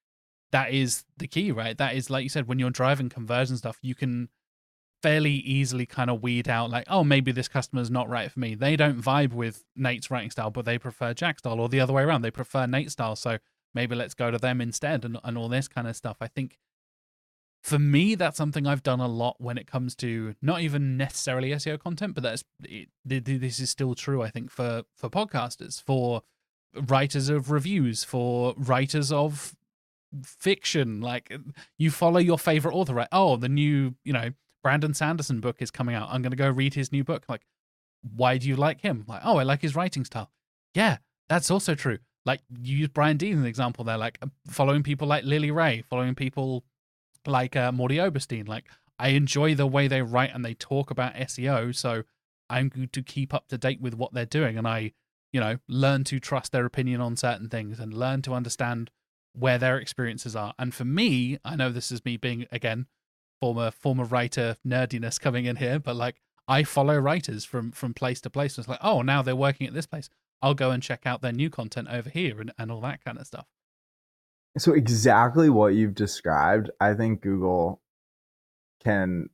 that is the key, right? That is, like you said, when you're driving conversion stuff, you can fairly easily kind of weed out like, oh, maybe this customer's not right for me. They don't vibe with Nate's writing style, but they prefer Jack's style, or the other way around. They prefer Nate's style, so maybe let's go to them instead, and, and all this kind of stuff. I think for me, that's something I've done a lot when it comes to not even necessarily S E O content, but that's it, this is still true, I think, for, for podcasters, for writers of reviews, for writers of fiction. Like, you follow your favorite author, right? Oh, the new, you know, Brandon Sanderson book is coming out. I'm going to go read his new book. Like, why do you like him? Like, oh, I like his writing style. Yeah, that's also true. Like, you use Brian Dean as an example there, like following people like Lily Ray, following people like uh, Morty Oberstein. Like, I enjoy the way they write and they talk about S E O, so I'm going to keep up to date with what they're doing. And I, you know, learn to trust their opinion on certain things and learn to understand where their experiences are. And for me, I know this is me being, again, former former writer nerdiness coming in here, but like, I follow writers from from place to place. It's like, oh, now they're working at this place, I'll go and check out their new content over here, and, and all that kind of stuff. So exactly what you've described, I think Google can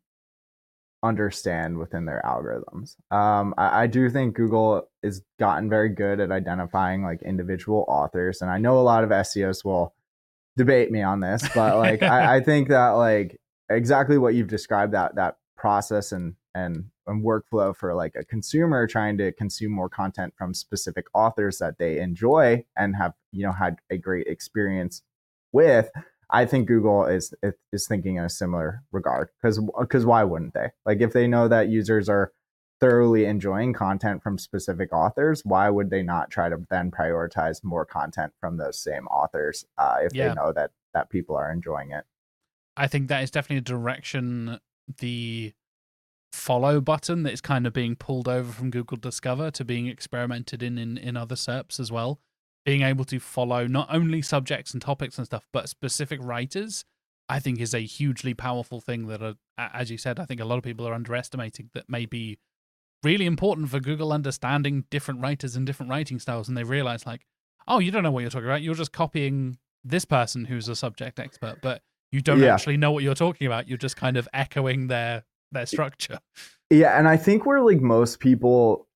understand within their algorithms. Um, I, I do think Google has gotten very good at identifying like individual authors, and I know a lot of S E Os will debate me on this, but like I, I think that like exactly what you've described, that that process and and and workflow for like a consumer trying to consume more content from specific authors that they enjoy and have, you know, had a great experience with. I think Google is is thinking in a similar regard, because because why wouldn't they? Like, if they know that users are thoroughly enjoying content from specific authors, why would they not try to then prioritize more content from those same authors uh, if yeah. they know that that people are enjoying it? I think that is definitely a direction, the follow button that is kind of being pulled over from Google Discover to being experimented in in, in other S E R Ps as well. Being able to follow not only subjects and topics and stuff, but specific writers, I think is a hugely powerful thing that, are, as you said, I think a lot of people are underestimating, that may be really important for Google understanding different writers and different writing styles. And they realize like, oh, you don't know what you're talking about. You're just copying this person who's a subject expert, but you don't yeah. actually know what you're talking about. You're just kind of echoing their their structure. Yeah, and I think where like most people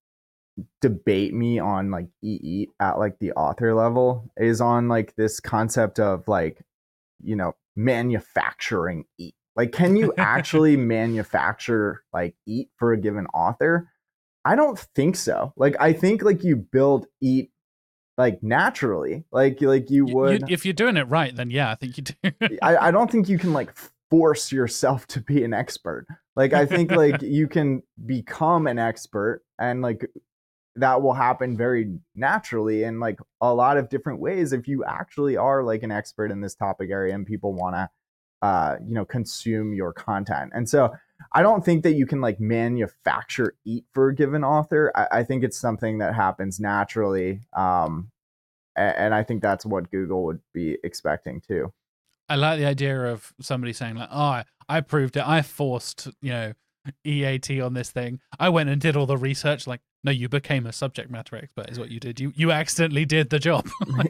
debate me on like E E at like the author level is on like this concept of like, you know, manufacturing E A T. Like, can you actually manufacture like E A T for a given author? I don't think so. Like, I think like you build E A T like naturally, like like you would. You, if you're doing it right, then yeah, I think you do. I, I don't think you can like force yourself to be an expert. Like, I think like you can become an expert, and like that will happen very naturally in like a lot of different ways if you actually are like an expert in this topic area and people want to uh you know consume your content. And so I don't think that you can like manufacture E A T for a given author. I, I think it's something that happens naturally, um and, and I think that's what Google would be expecting too. I like the idea of somebody saying like, oh, I, I proved it, I forced, you know, E A T on this thing, I went and did all the research. Like, no, you became a subject matter expert is what you did. You you accidentally did the job.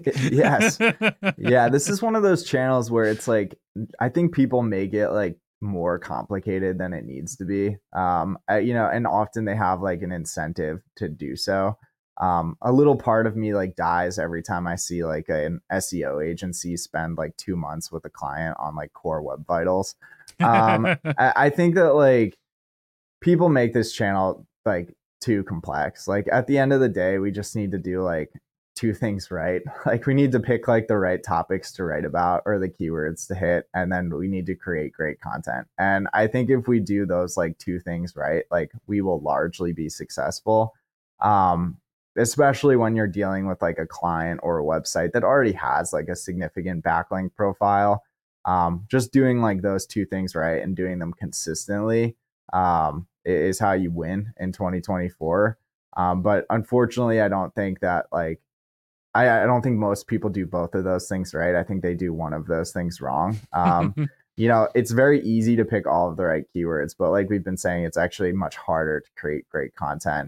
Yes. Yeah, this is one of those channels where it's like, I think people make it like more complicated than it needs to be. Um, I, you know, and often they have like an incentive to do so. Um, a little part of me like dies every time I see like a, an S E O agency spend like two months with a client on like Core Web Vitals. Um, I, I think that like people make this channel like too complex. Like, at the end of the day, we just need to do like two things right. Like, we need to pick like the right topics to write about or the keywords to hit, and then we need to create great content. And I think if we do those like two things right, like we will largely be successful. Um, especially when you're dealing with like a client or a website that already has like a significant backlink profile. Um, just doing like those two things right and doing them consistently um, is how you win in twenty twenty-four. Um, but unfortunately, I don't think that like, I, I don't think most people do both of those things right. I think they do one of those things wrong. Um, you know, it's very easy to pick all of the right keywords, but like we've been saying, it's actually much harder to create great content.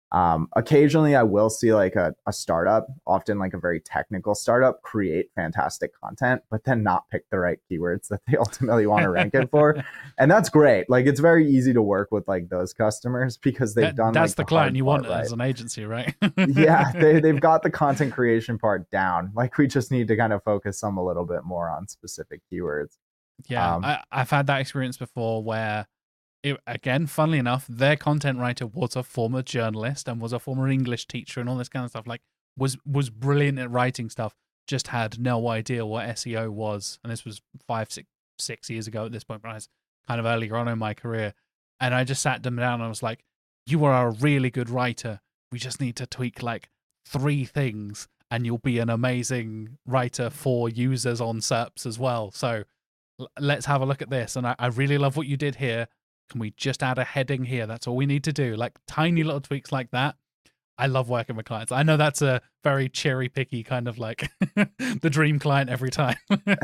Um, occasionally I will see like a, a startup, often like a very technical startup, create fantastic content, but then not pick the right keywords that they ultimately want to rank it for. And that's great. Like it's very easy to work with like those customers because they've that, done that's like the the client hard you part want right. as an agency, right? Yeah, they, they've got the content creation part down. Like we just need to kind of focus some a little bit more on specific keywords. Yeah, Um, I, I've had that experience before where it, again, funnily enough, their content writer was a former journalist and was a former English teacher and all this kind of stuff. Like, was was brilliant at writing stuff. Just had no idea what S E O was, and this was five, six, six years ago at this point. When I was kind of earlier on in my career, and I just sat them down and I was like, "You are a really good writer. We just need to tweak like three things, and you'll be an amazing writer for users on S E R Ps as well." So let's have a look at this. And I, I really love what you did here. Can we just add a heading here? That's all we need to do. Like tiny little tweaks like that. I love working with clients. I know that's a very cherry picky kind of like the dream client every time.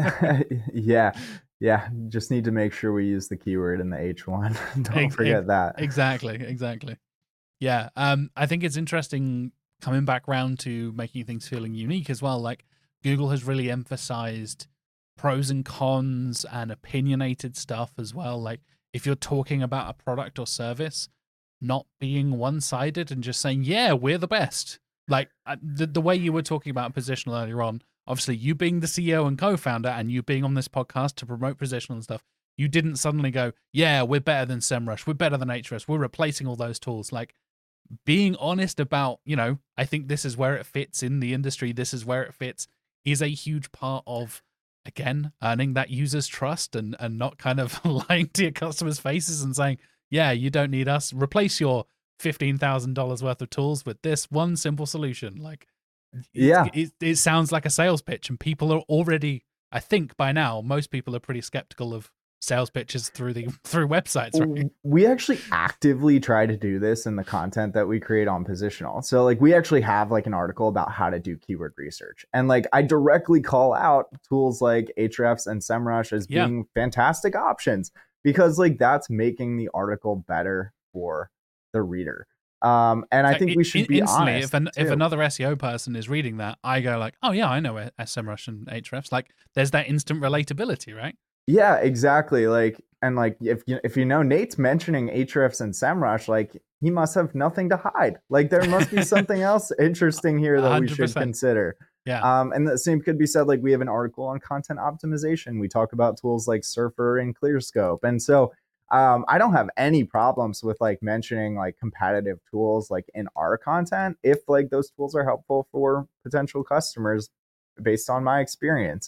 yeah. Yeah. Just need to make sure we use the keyword in the H one. Don't ex- forget ex- that. Exactly. Exactly. Yeah. Um, I think it's interesting coming back round to making things feeling unique as well. Like Google has really emphasized pros and cons and opinionated stuff as well. Like if you're talking about a product or service, not being one-sided and just saying, yeah, we're the best. Like uh, the, the way you were talking about Positional earlier on, obviously you being the C E O and co-founder and you being on this podcast to promote Positional and stuff, you didn't suddenly go, yeah, we're better than SEMrush, we're better than Ahrefs, we're replacing all those tools. Like being honest about, you know, I think this is where it fits in the industry, this is where it fits, is a huge part of, again, earning that user's trust and, and not kind of lying to your customers' faces and saying, yeah, you don't need us. Replace your fifteen thousand dollars worth of tools with this one simple solution. Like, Yeah. it, it, it sounds like a sales pitch, and people are already, I think by now, most people are pretty skeptical of sales pitches through the through websites, right? We actually actively try to do this in the content that we create on Positional. So like we actually have like an article about how to do keyword research. And like I directly call out tools like Ahrefs and SEMrush as Yeah. being fantastic options because like that's making the article better for the reader. Um, and I Like, think it- we should in- be instantly, honest. if an, if too. another S E O person is reading that, I go like, oh yeah, I know SEMrush and Ahrefs. Like, there's that instant relatability, right? Yeah, exactly. Like, and like, if you if you know Nate's mentioning Ahrefs and SEMrush, like he must have nothing to hide. Like, there must be something else interesting here that we should one hundred percent. consider. Yeah. Um, and the same could be said. Like, we have an article on content optimization. We talk about tools like Surfer and ClearScope, and so um, I don't have any problems with like mentioning like competitive tools like in our content if like those tools are helpful for potential customers based on my experience.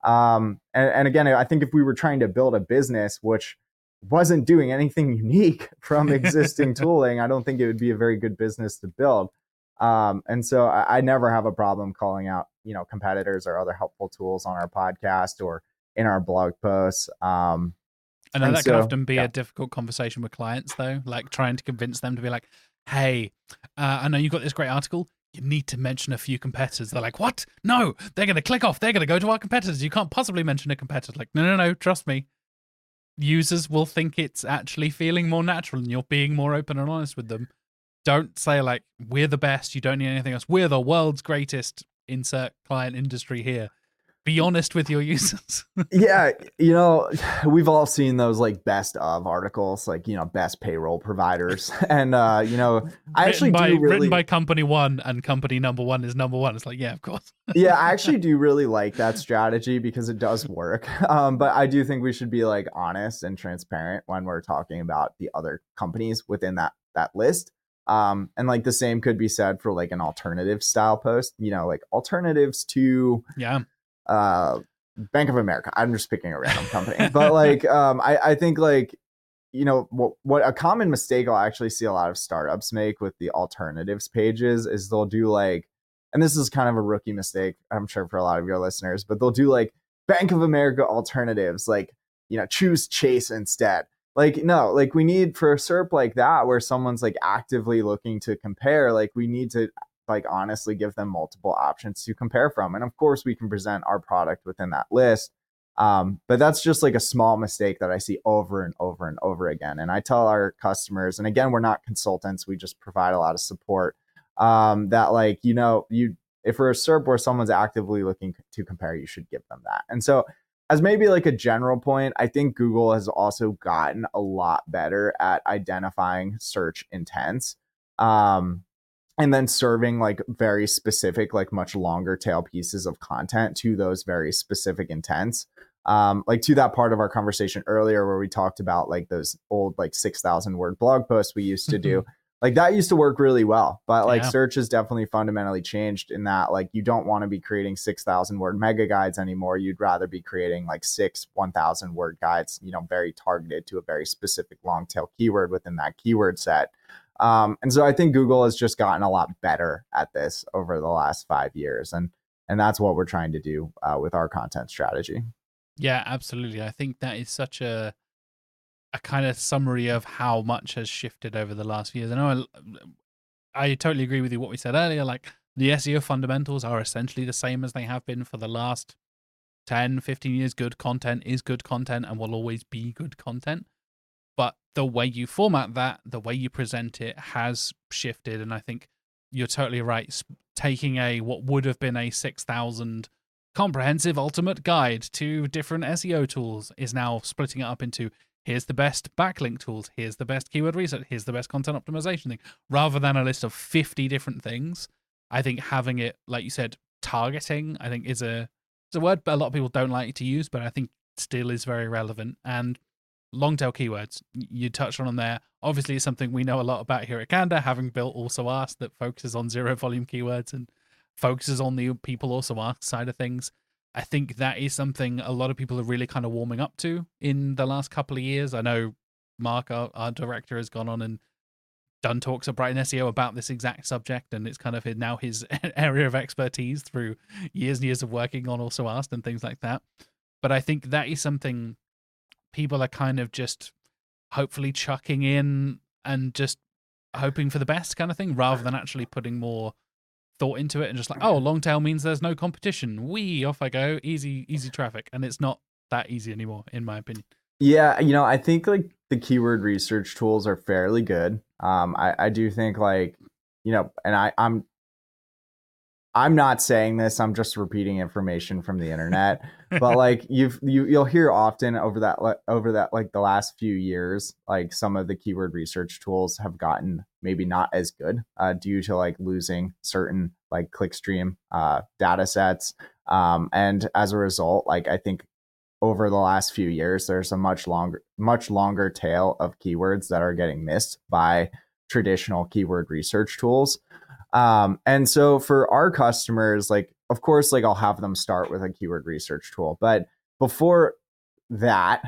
Um, and, and again, I think if we were trying to build a business which wasn't doing anything unique from existing tooling, I don't think it would be a very good business to build. Um, and so I, I never have a problem calling out, you know, competitors or other helpful tools on our podcast or in our blog posts. Um, I know and that so, can often be yeah. a difficult conversation with clients, though, like trying to convince them to be like, hey, uh, I know you got this great article. You need to mention a few competitors. They're like, what? No, they're going to click off. They're going to go to our competitors. You can't possibly mention a competitor. Like, no, no, no, trust me. Users will think it's actually feeling more natural and you're being more open and honest with them. Don't say, like, we're the best. You don't need anything else. We're the world's greatest, insert client industry here. Be honest with your users. Yeah, you know, we've all seen those like best of articles, like, you know, best payroll providers. And uh, you know, I actually by, do really written by company one, and company number one is number one. It's like, yeah, of course. Yeah, I actually do really like that strategy because it does work. Um, but I do think we should be like honest and transparent when we're talking about the other companies within that that list. Um, and like the same could be said for like an alternative style post, you know, like alternatives to Yeah. uh Bank of America. I'm just picking a random company. But like um I, I think like, you know, what what a common mistake I'll actually see a lot of startups make with the alternatives pages is they'll do like, and this is kind of a rookie mistake, I'm sure for a lot of your listeners, but they'll do like Bank of America alternatives, like, you know, choose Chase instead. Like, no, like we need for a S E R P like that, where someone's like actively looking to compare, like we need to like honestly give them multiple options to compare from. And of course we can present our product within that list. Um, but that's just like a small mistake that I see over and over and over again. And I tell our customers, and again, we're not consultants, we just provide a lot of support, um, that like, you know, you if we're a S E R P where someone's actively looking to compare, you should give them that. And so as maybe like a general point, I think Google has also gotten a lot better at identifying search intents. Um, and then serving like very specific, like much longer tail pieces of content to those very specific intents. Um, like to that part of our conversation earlier where we talked about like those old like six thousand word blog posts we used to do. Like that used to work really well, but like Yeah. search has definitely fundamentally changed in that like you don't want to be creating six thousand word mega guides anymore. You'd rather be creating like six one thousand word guides, you know, very targeted to a very specific long tail keyword within that keyword set. Um, and so I think Google has just gotten a lot better at this over the last five years. And, and that's what we're trying to do uh, with our content strategy. Yeah, absolutely. I think that is such a a kind of summary of how much has shifted over the last few years. I know I, I totally agree with you what we said earlier. Like the S E O fundamentals are essentially the same as they have been for the last ten, fifteen years. Good content is good content and will always be good content. But the way you format that, the way you present it has shifted. And I think you're totally right. Taking a what would have been a six thousand comprehensive ultimate guide to different S E O tools is now splitting it up into here's the best backlink tools, here's the best keyword research, here's the best content optimization thing, rather than a list of fifty different things. I think having it, like you said, targeting, I think is a, is a word a lot of people don't like to use, but I think still is very relevant. And long tail keywords, you touched on them there. Obviously, it's something we know a lot about here at Canda, having built Also Ask that focuses on zero volume keywords and focuses on the people also ask side of things. I think that is something a lot of people are really kind of warming up to in the last couple of years. I know Mark, our, our director, has gone on and done talks at Brighton S E O about this exact subject, and it's kind of now his area of expertise through years and years of working on Also Asked and things like that. But I think that is something people are kind of just hopefully chucking in and just hoping for the best kind of thing, rather than actually putting more thought into it and just like, oh, long tail means there's no competition. Wee, off I go. Easy, easy traffic. And it's not that easy anymore, in my opinion. Yeah, you know, I think like the keyword research tools are fairly good. Um, I, I do think like, you know, and I, I'm I'm not saying this, I'm just repeating information from the internet. But like you've you you'll hear often over that over that like the last few years, like some of the keyword research tools have gotten maybe not as good uh, due to like losing certain like clickstream uh, data sets. Um, and as a result, like I think over the last few years, there's a much longer much longer tail of keywords that are getting missed by traditional keyword research tools. Um, and so for our customers, like, of course, like I'll have them start with a keyword research tool, but before that,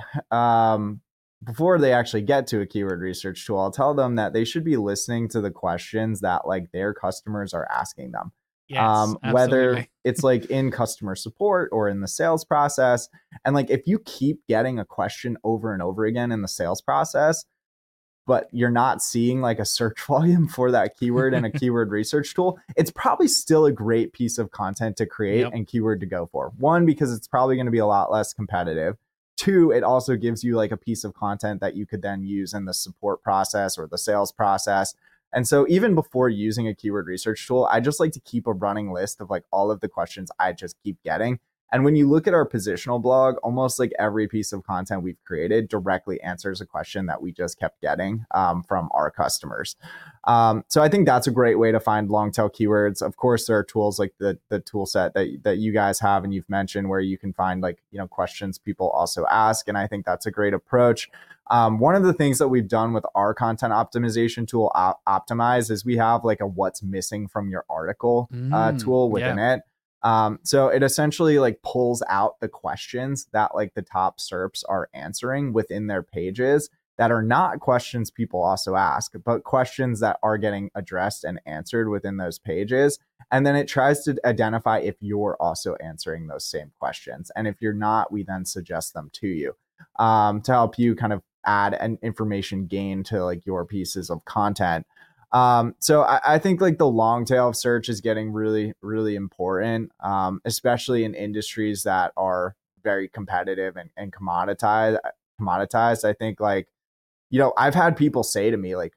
um, before they actually get to a keyword research tool, I'll tell them that they should be listening to the questions that like their customers are asking them. Yes, um, whether it's like in customer support or in the sales process. And like, if you keep getting a question over and over again in the sales process, but you're not seeing like a search volume for that keyword and a keyword research tool, it's probably still a great piece of content to create yep. and keyword to go for. One, because it's probably going to be a lot less competitive. Two, it also gives you like a piece of content that you could then use in the support process or the sales process. And so even before using a keyword research tool, I just like to keep a running list of like all of the questions I just keep getting. And when you look at our positional blog, almost like every piece of content we've created directly answers a question that we just kept getting um, from our customers. Um, so I think that's a great way to find long tail keywords. Of course, there are tools like the the tool set that, that you guys have and you've mentioned where you can find like, you know, questions people also ask. And I think that's a great approach. Um, one of the things that we've done with our content optimization tool, op- Optimize, is we have like a what's missing from your article uh, mm, tool within yeah. it. Um, so it essentially like pulls out the questions that like the top S E R Ps are answering within their pages that are not questions people also ask, but questions that are getting addressed and answered within those pages. And then it tries to identify if you're also answering those same questions. And if you're not, we then suggest them to you um, to help you kind of add an information gain to like your pieces of content. Um, so I, I think like the long tail of search is getting really, really important, um, especially in industries that are very competitive and, and commoditized commoditized. I think like, you know, I've had people say to me like,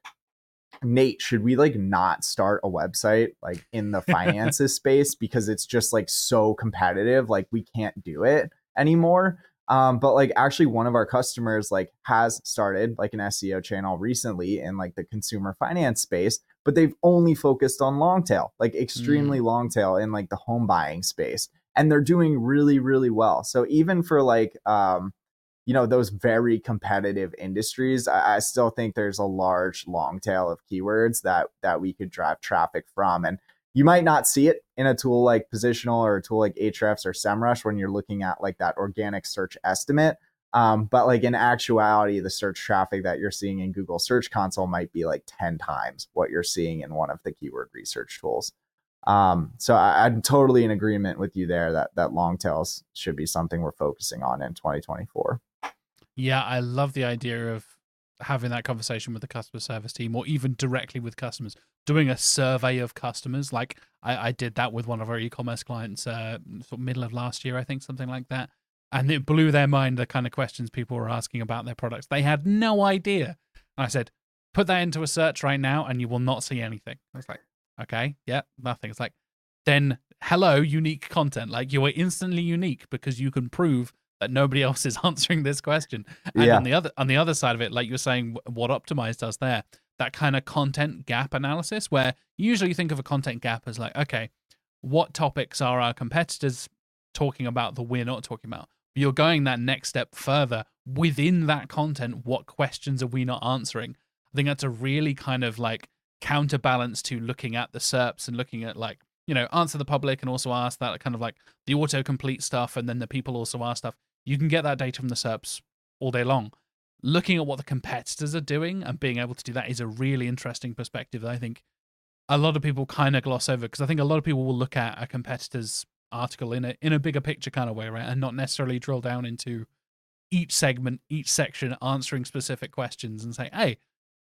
Nate, should we like not start a website like in the finances space because it's just like so competitive, like we can't do it anymore. Um, but like actually one of our customers like has started like an S E O channel recently in like the consumer finance space, but they've only focused on long tail, like extremely mm. long tail in like the home buying space. And they're doing really, really well. So even for like, um, you know, those very competitive industries, I, I still think there's a large long tail of keywords that that we could drive traffic from. And you might not see it in a tool like Positional or a tool like Ahrefs or SEMrush when you're looking at like that organic search estimate. Um, but like in actuality, the search traffic that you're seeing in Google Search Console might be like ten times what you're seeing in one of the keyword research tools. Um, so I, I'm totally in agreement with you there that that long tails should be something we're focusing on in twenty twenty-four. Yeah, I love the idea of having that conversation with the customer service team or even directly with customers, doing a survey of customers. Like I, I did that with one of our e-commerce clients uh, sort of middle of last year, I think, something like that. And it blew their mind, the kind of questions people were asking about their products. They had no idea. And I said, put that into a search right now and you will not see anything. I was like, okay, yeah, nothing. It's like, then hello, unique content. Like you are instantly unique because you can prove that nobody else is answering this question. And yeah. on the other on the other side of it, like you're saying, what Optimize does there, that kind of content gap analysis, where usually you think of a content gap as like, okay, what topics are our competitors talking about that we're not talking about? But you're going that next step further within that content. What questions are we not answering? I think that's a really kind of like counterbalance to looking at the S E R Ps and looking at like, you know, answer the public and also ask that kind of like the autocomplete stuff. And then the people also ask stuff. You can get that data from the S E R Ps all day long. Looking at what the competitors are doing and being able to do that is a really interesting perspective that I think a lot of people kind of gloss over, because I think a lot of people will look at a competitor's article in a in a bigger picture kind of way, right? And not necessarily drill down into each segment, each section, answering specific questions and say, hey,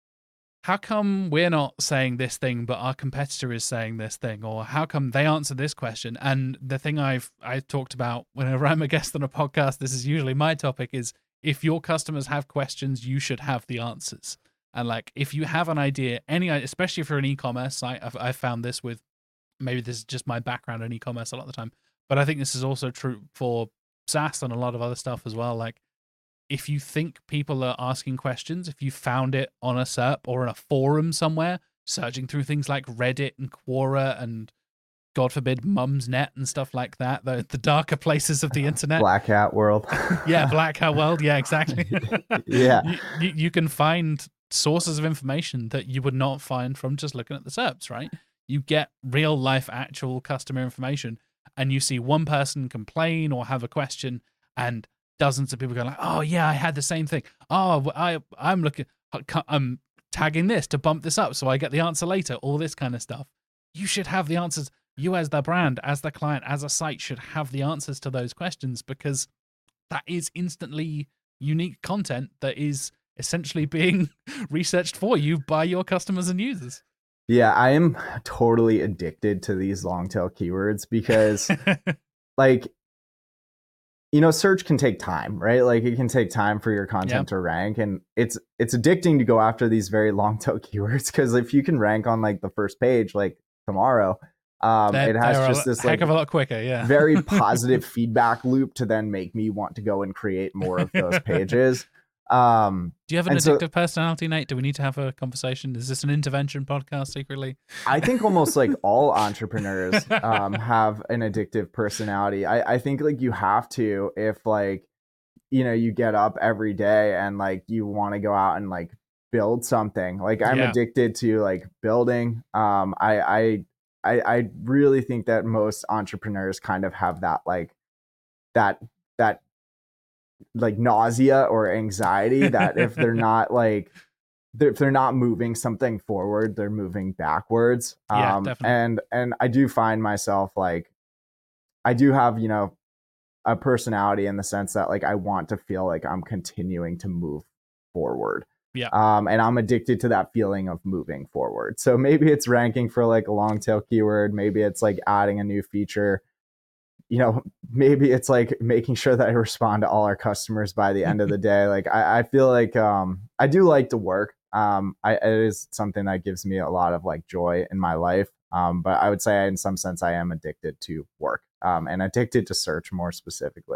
how come we're not saying this thing, but our competitor is saying this thing? Or how come they answer this question? And the thing I've I talked about whenever I'm a guest on a podcast, this is usually my topic, is if your customers have questions, you should have the answers. And like, if you have an idea, any, especially for an e-commerce site, I've, I've found this with, maybe this is just my background in e-commerce a lot of the time, but I think this is also true for SaaS and a lot of other stuff as well. Like, if you think people are asking questions, if you found it on a S E R P or in a forum somewhere, searching through things like Reddit and Quora and, God forbid, Mumsnet and stuff like that, the, the darker places of the internet. Black Hat World. Yeah, Black Hat World. Yeah, exactly. Yeah. you, you, you can find sources of information that you would not find from just looking at the S E R Ps, right? You get real life, actual customer information, and you see one person complain or have a question, and dozens of people go like, oh yeah, I had the same thing. Oh, I, I'm looking, I'm tagging this to bump this up so I get the answer later, all this kind of stuff. You should have the answers. You as the brand, as the client, as a site should have the answers to those questions, because that is instantly unique content that is essentially being researched for you by your customers and users. Yeah, I am totally addicted to these long tail keywords because like, you know, search can take time, right? Like it can take time for your content yep. to rank, and it's it's addicting to go after these very long tail keywords, because if you can rank on like the first page like tomorrow, um, that, it has just this heck like of a lot quicker, yeah. very positive feedback loop to then make me want to go and create more of those pages. Um, Do you have an addictive so, personality, Nate? Do we need to have a conversation? Is this an intervention podcast secretly? I think almost like all entrepreneurs um, have an addictive personality. I, I think like you have to, if like, you know, you get up every day and like you want to go out and like build something. Like I'm yeah. addicted to like building. Um, I, I, I, I really think that most entrepreneurs kind of have that like that that. like nausea or anxiety that if they're not like if they're not moving something forward, they're moving backwards. Yeah, um definitely. and and I do find myself like I do have, you know, a personality in the sense that like I want to feel like I'm continuing to move forward. Yeah. Um and I'm addicted to that feeling of moving forward. So maybe it's ranking for like a long tail keyword, maybe it's like adding a new feature. you know, maybe it's like making sure that I respond to all our customers by the end of the day. Like I, I feel like um, I do like to work. Um, I, it is something that gives me a lot of like joy in my life. Um, but I would say in some sense I am addicted to work um, and addicted to search more specifically.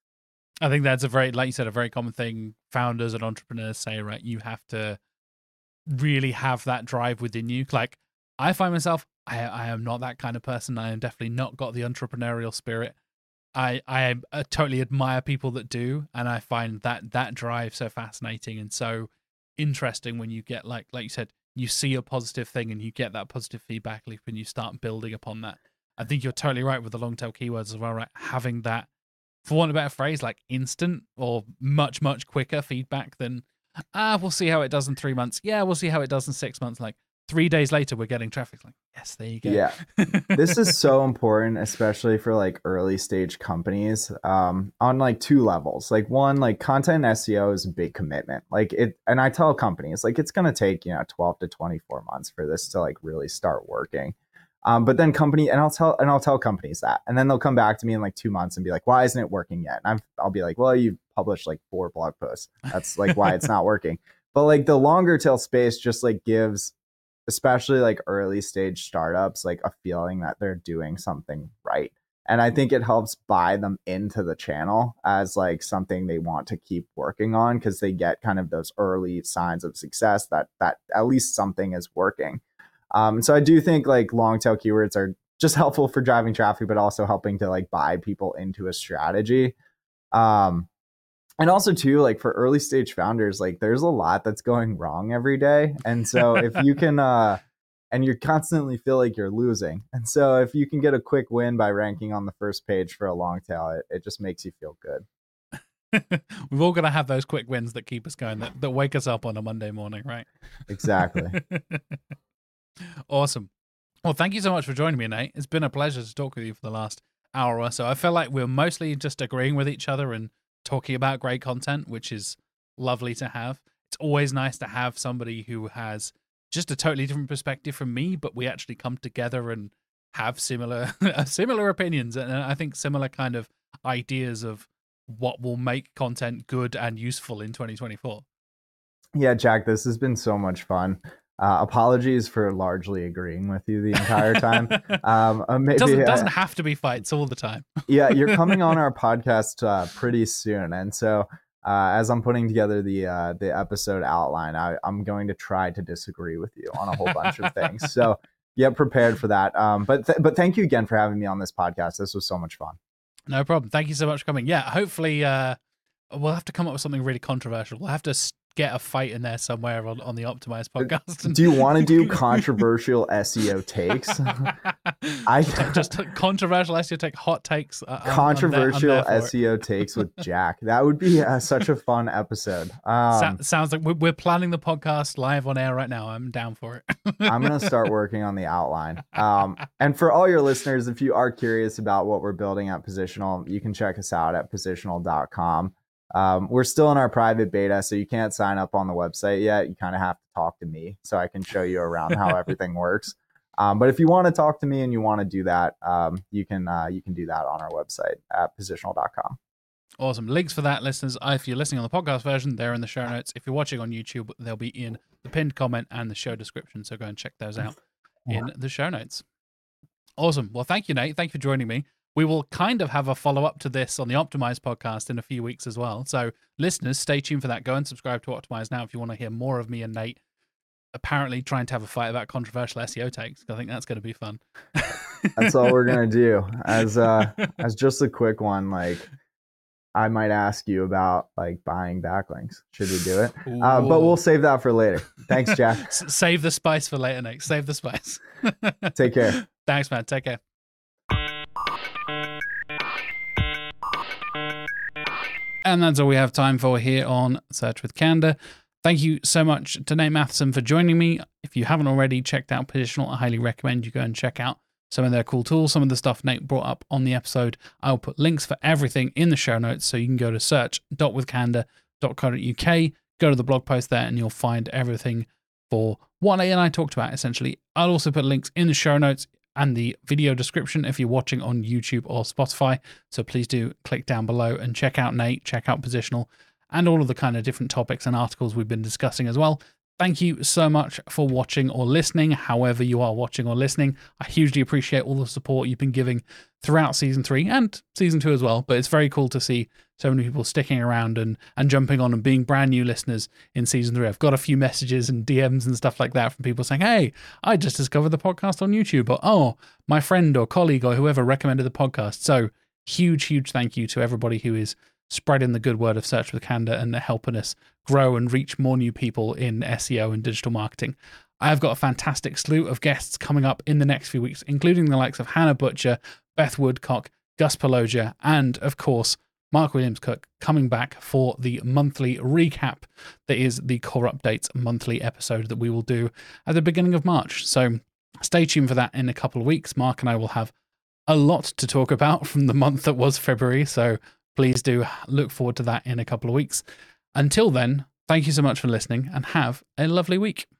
I think that's a very, like you said, a very common thing founders and entrepreneurs say, right? You have to really have that drive within you. Like I find myself, I, I am not that kind of person. I am definitely not got the entrepreneurial spirit. I, I uh, totally admire people that do. And I find that that drive so fascinating and so interesting when you get like, like you said, you see a positive thing and you get that positive feedback loop and you start building upon that. I think you're totally right with the long tail keywords as well, right? Having that, for want of a better phrase, like instant or much, much quicker feedback than, ah, we'll see how it does in three months. Yeah, we'll see how it does in six months. Like three days later, we're getting traffic. Like, yes, there you go. Yeah. This is so important, especially for like early stage companies um, on like two levels. Like one, like content S E O is a big commitment. Like it, and I tell companies like it's going to take, you know, twelve to twenty-four months for this to like really start working. Um, but then company, and I'll tell, and I'll tell companies that, and then they'll come back to me in like two months and be like, why isn't it working yet? And I'm, I'll be like, well, you published like four blog posts. That's like why it's not working. But like the longer tail space just like gives, especially like early stage startups, like a feeling that they're doing something right. And I think it helps buy them into the channel as like something they want to keep working on because they get kind of those early signs of success that that at least something is working. Um, so I do think like long tail keywords are just helpful for driving traffic, but also helping to like buy people into a strategy. Um, and also too, like for early stage founders, like there's a lot that's going wrong every day. And so if you can, uh, and you constantly feel like you're losing. And so if you can get a quick win by ranking on the first page for a long tail, it, it just makes you feel good. We've all got to have those quick wins that keep us going, that, that wake us up on a Monday morning, right? Exactly. Awesome. Well, thank you so much for joining me, Nate. It's been a pleasure to talk with you for the last hour or so. I feel like we're mostly just agreeing with each other and talking about great content, which is lovely to have. It's always nice to have somebody who has just a totally different perspective from me, but we actually come together and have similar similar opinions and I think similar kind of ideas of what will make content good and useful in twenty twenty-four. Yeah, Jack, this has been so much fun. Uh, apologies for largely agreeing with you the entire time. Um, uh, maybe, it doesn't, doesn't uh, have to be fights all the time. Yeah, you're coming on our podcast uh, pretty soon. And so uh, as I'm putting together the uh, the episode outline, I, I'm going to try to disagree with you on a whole bunch of things. So get prepared for that. Um, but th- but thank you again for having me on this podcast. This was so much fun. No problem. Thank you so much for coming. Yeah, hopefully uh, we'll have to come up with something really controversial. We'll have to st- get a fight in there somewhere on, on the Optimized podcast. And... Do you want to do controversial S E O takes? I just controversial S E O take hot takes. Uh, controversial I'm there, I'm there S E O takes with Jack. That would be uh, such a fun episode. Um, so, sounds like we're, we're planning the podcast live on air right now. I'm down for it. I'm gonna start working on the outline. Um, and for all your listeners, if you are curious about what we're building at Positional, you can check us out at positional dot com. Um, we're still in our private beta, so you can't sign up on the website yet. You kind of have to talk to me so I can show you around how everything works. Um, but if you want to talk to me and you want to do that, um, you can uh, you can do that on our website at positional dot com. Awesome. Links for that, listeners. If you're listening on the podcast version, they're in the show notes. If you're watching on YouTube, they'll be in the pinned comment and the show description. So go and check those out in the show notes. Awesome. Well, thank you, Nate. Thank you for joining me. We will kind of have a follow-up to this on the Optimized podcast in a few weeks as well. So listeners, stay tuned for that. Go and subscribe to Optimized now if you want to hear more of me and Nate apparently trying to have a fight about controversial S E O takes. I think that's going to be fun. That's all we're going to do. As uh, as just a quick one, like I might ask you about like buying backlinks. Should we do it? Uh, but we'll save that for later. Thanks, Jack. S- save the spice for later, Nate. Save the spice. Take care. Thanks, man. Take care. And that's all we have time for here on Search with Candor. Thank you so much to Nate Matheson for joining me. If you haven't already checked out Positional, I highly recommend you go and check out some of their cool tools, some of the stuff Nate brought up on the episode. I'll put links for everything in the show notes, so you can go to search dot with candor dot co dot uk, go to the blog post there, and you'll find everything for what Nate and I talked about, essentially. I'll also put links in the show notes and the video description if you're watching on YouTube or Spotify. So please do click down below and check out Nate, check out Positional, and all of the kind of different topics and articles we've been discussing as well. Thank you so much for watching or listening, however you are watching or listening. I hugely appreciate all the support you've been giving throughout season three and season two as well. But it's very cool to see so many people sticking around and, and jumping on and being brand new listeners in season three. I've got a few messages and D Ms and stuff like that from people saying, hey, I just discovered the podcast on YouTube, or oh, my friend or colleague or whoever recommended the podcast. So huge, huge thank you to everybody who is spreading the good word of Search with Candour and helping us grow and reach more new people in S E O and digital marketing. I've got a fantastic slew of guests coming up in the next few weeks, including the likes of Hannah Butcher, Beth Woodcock, Gus Palogia, and of course, Mark Williams-Cook coming back for the monthly recap that is the Core Updates monthly episode that we will do at the beginning of March. So stay tuned for that in a couple of weeks. Mark and I will have a lot to talk about from the month that was February, so please do look forward to that in a couple of weeks. Until then, thank you so much for listening and have a lovely week.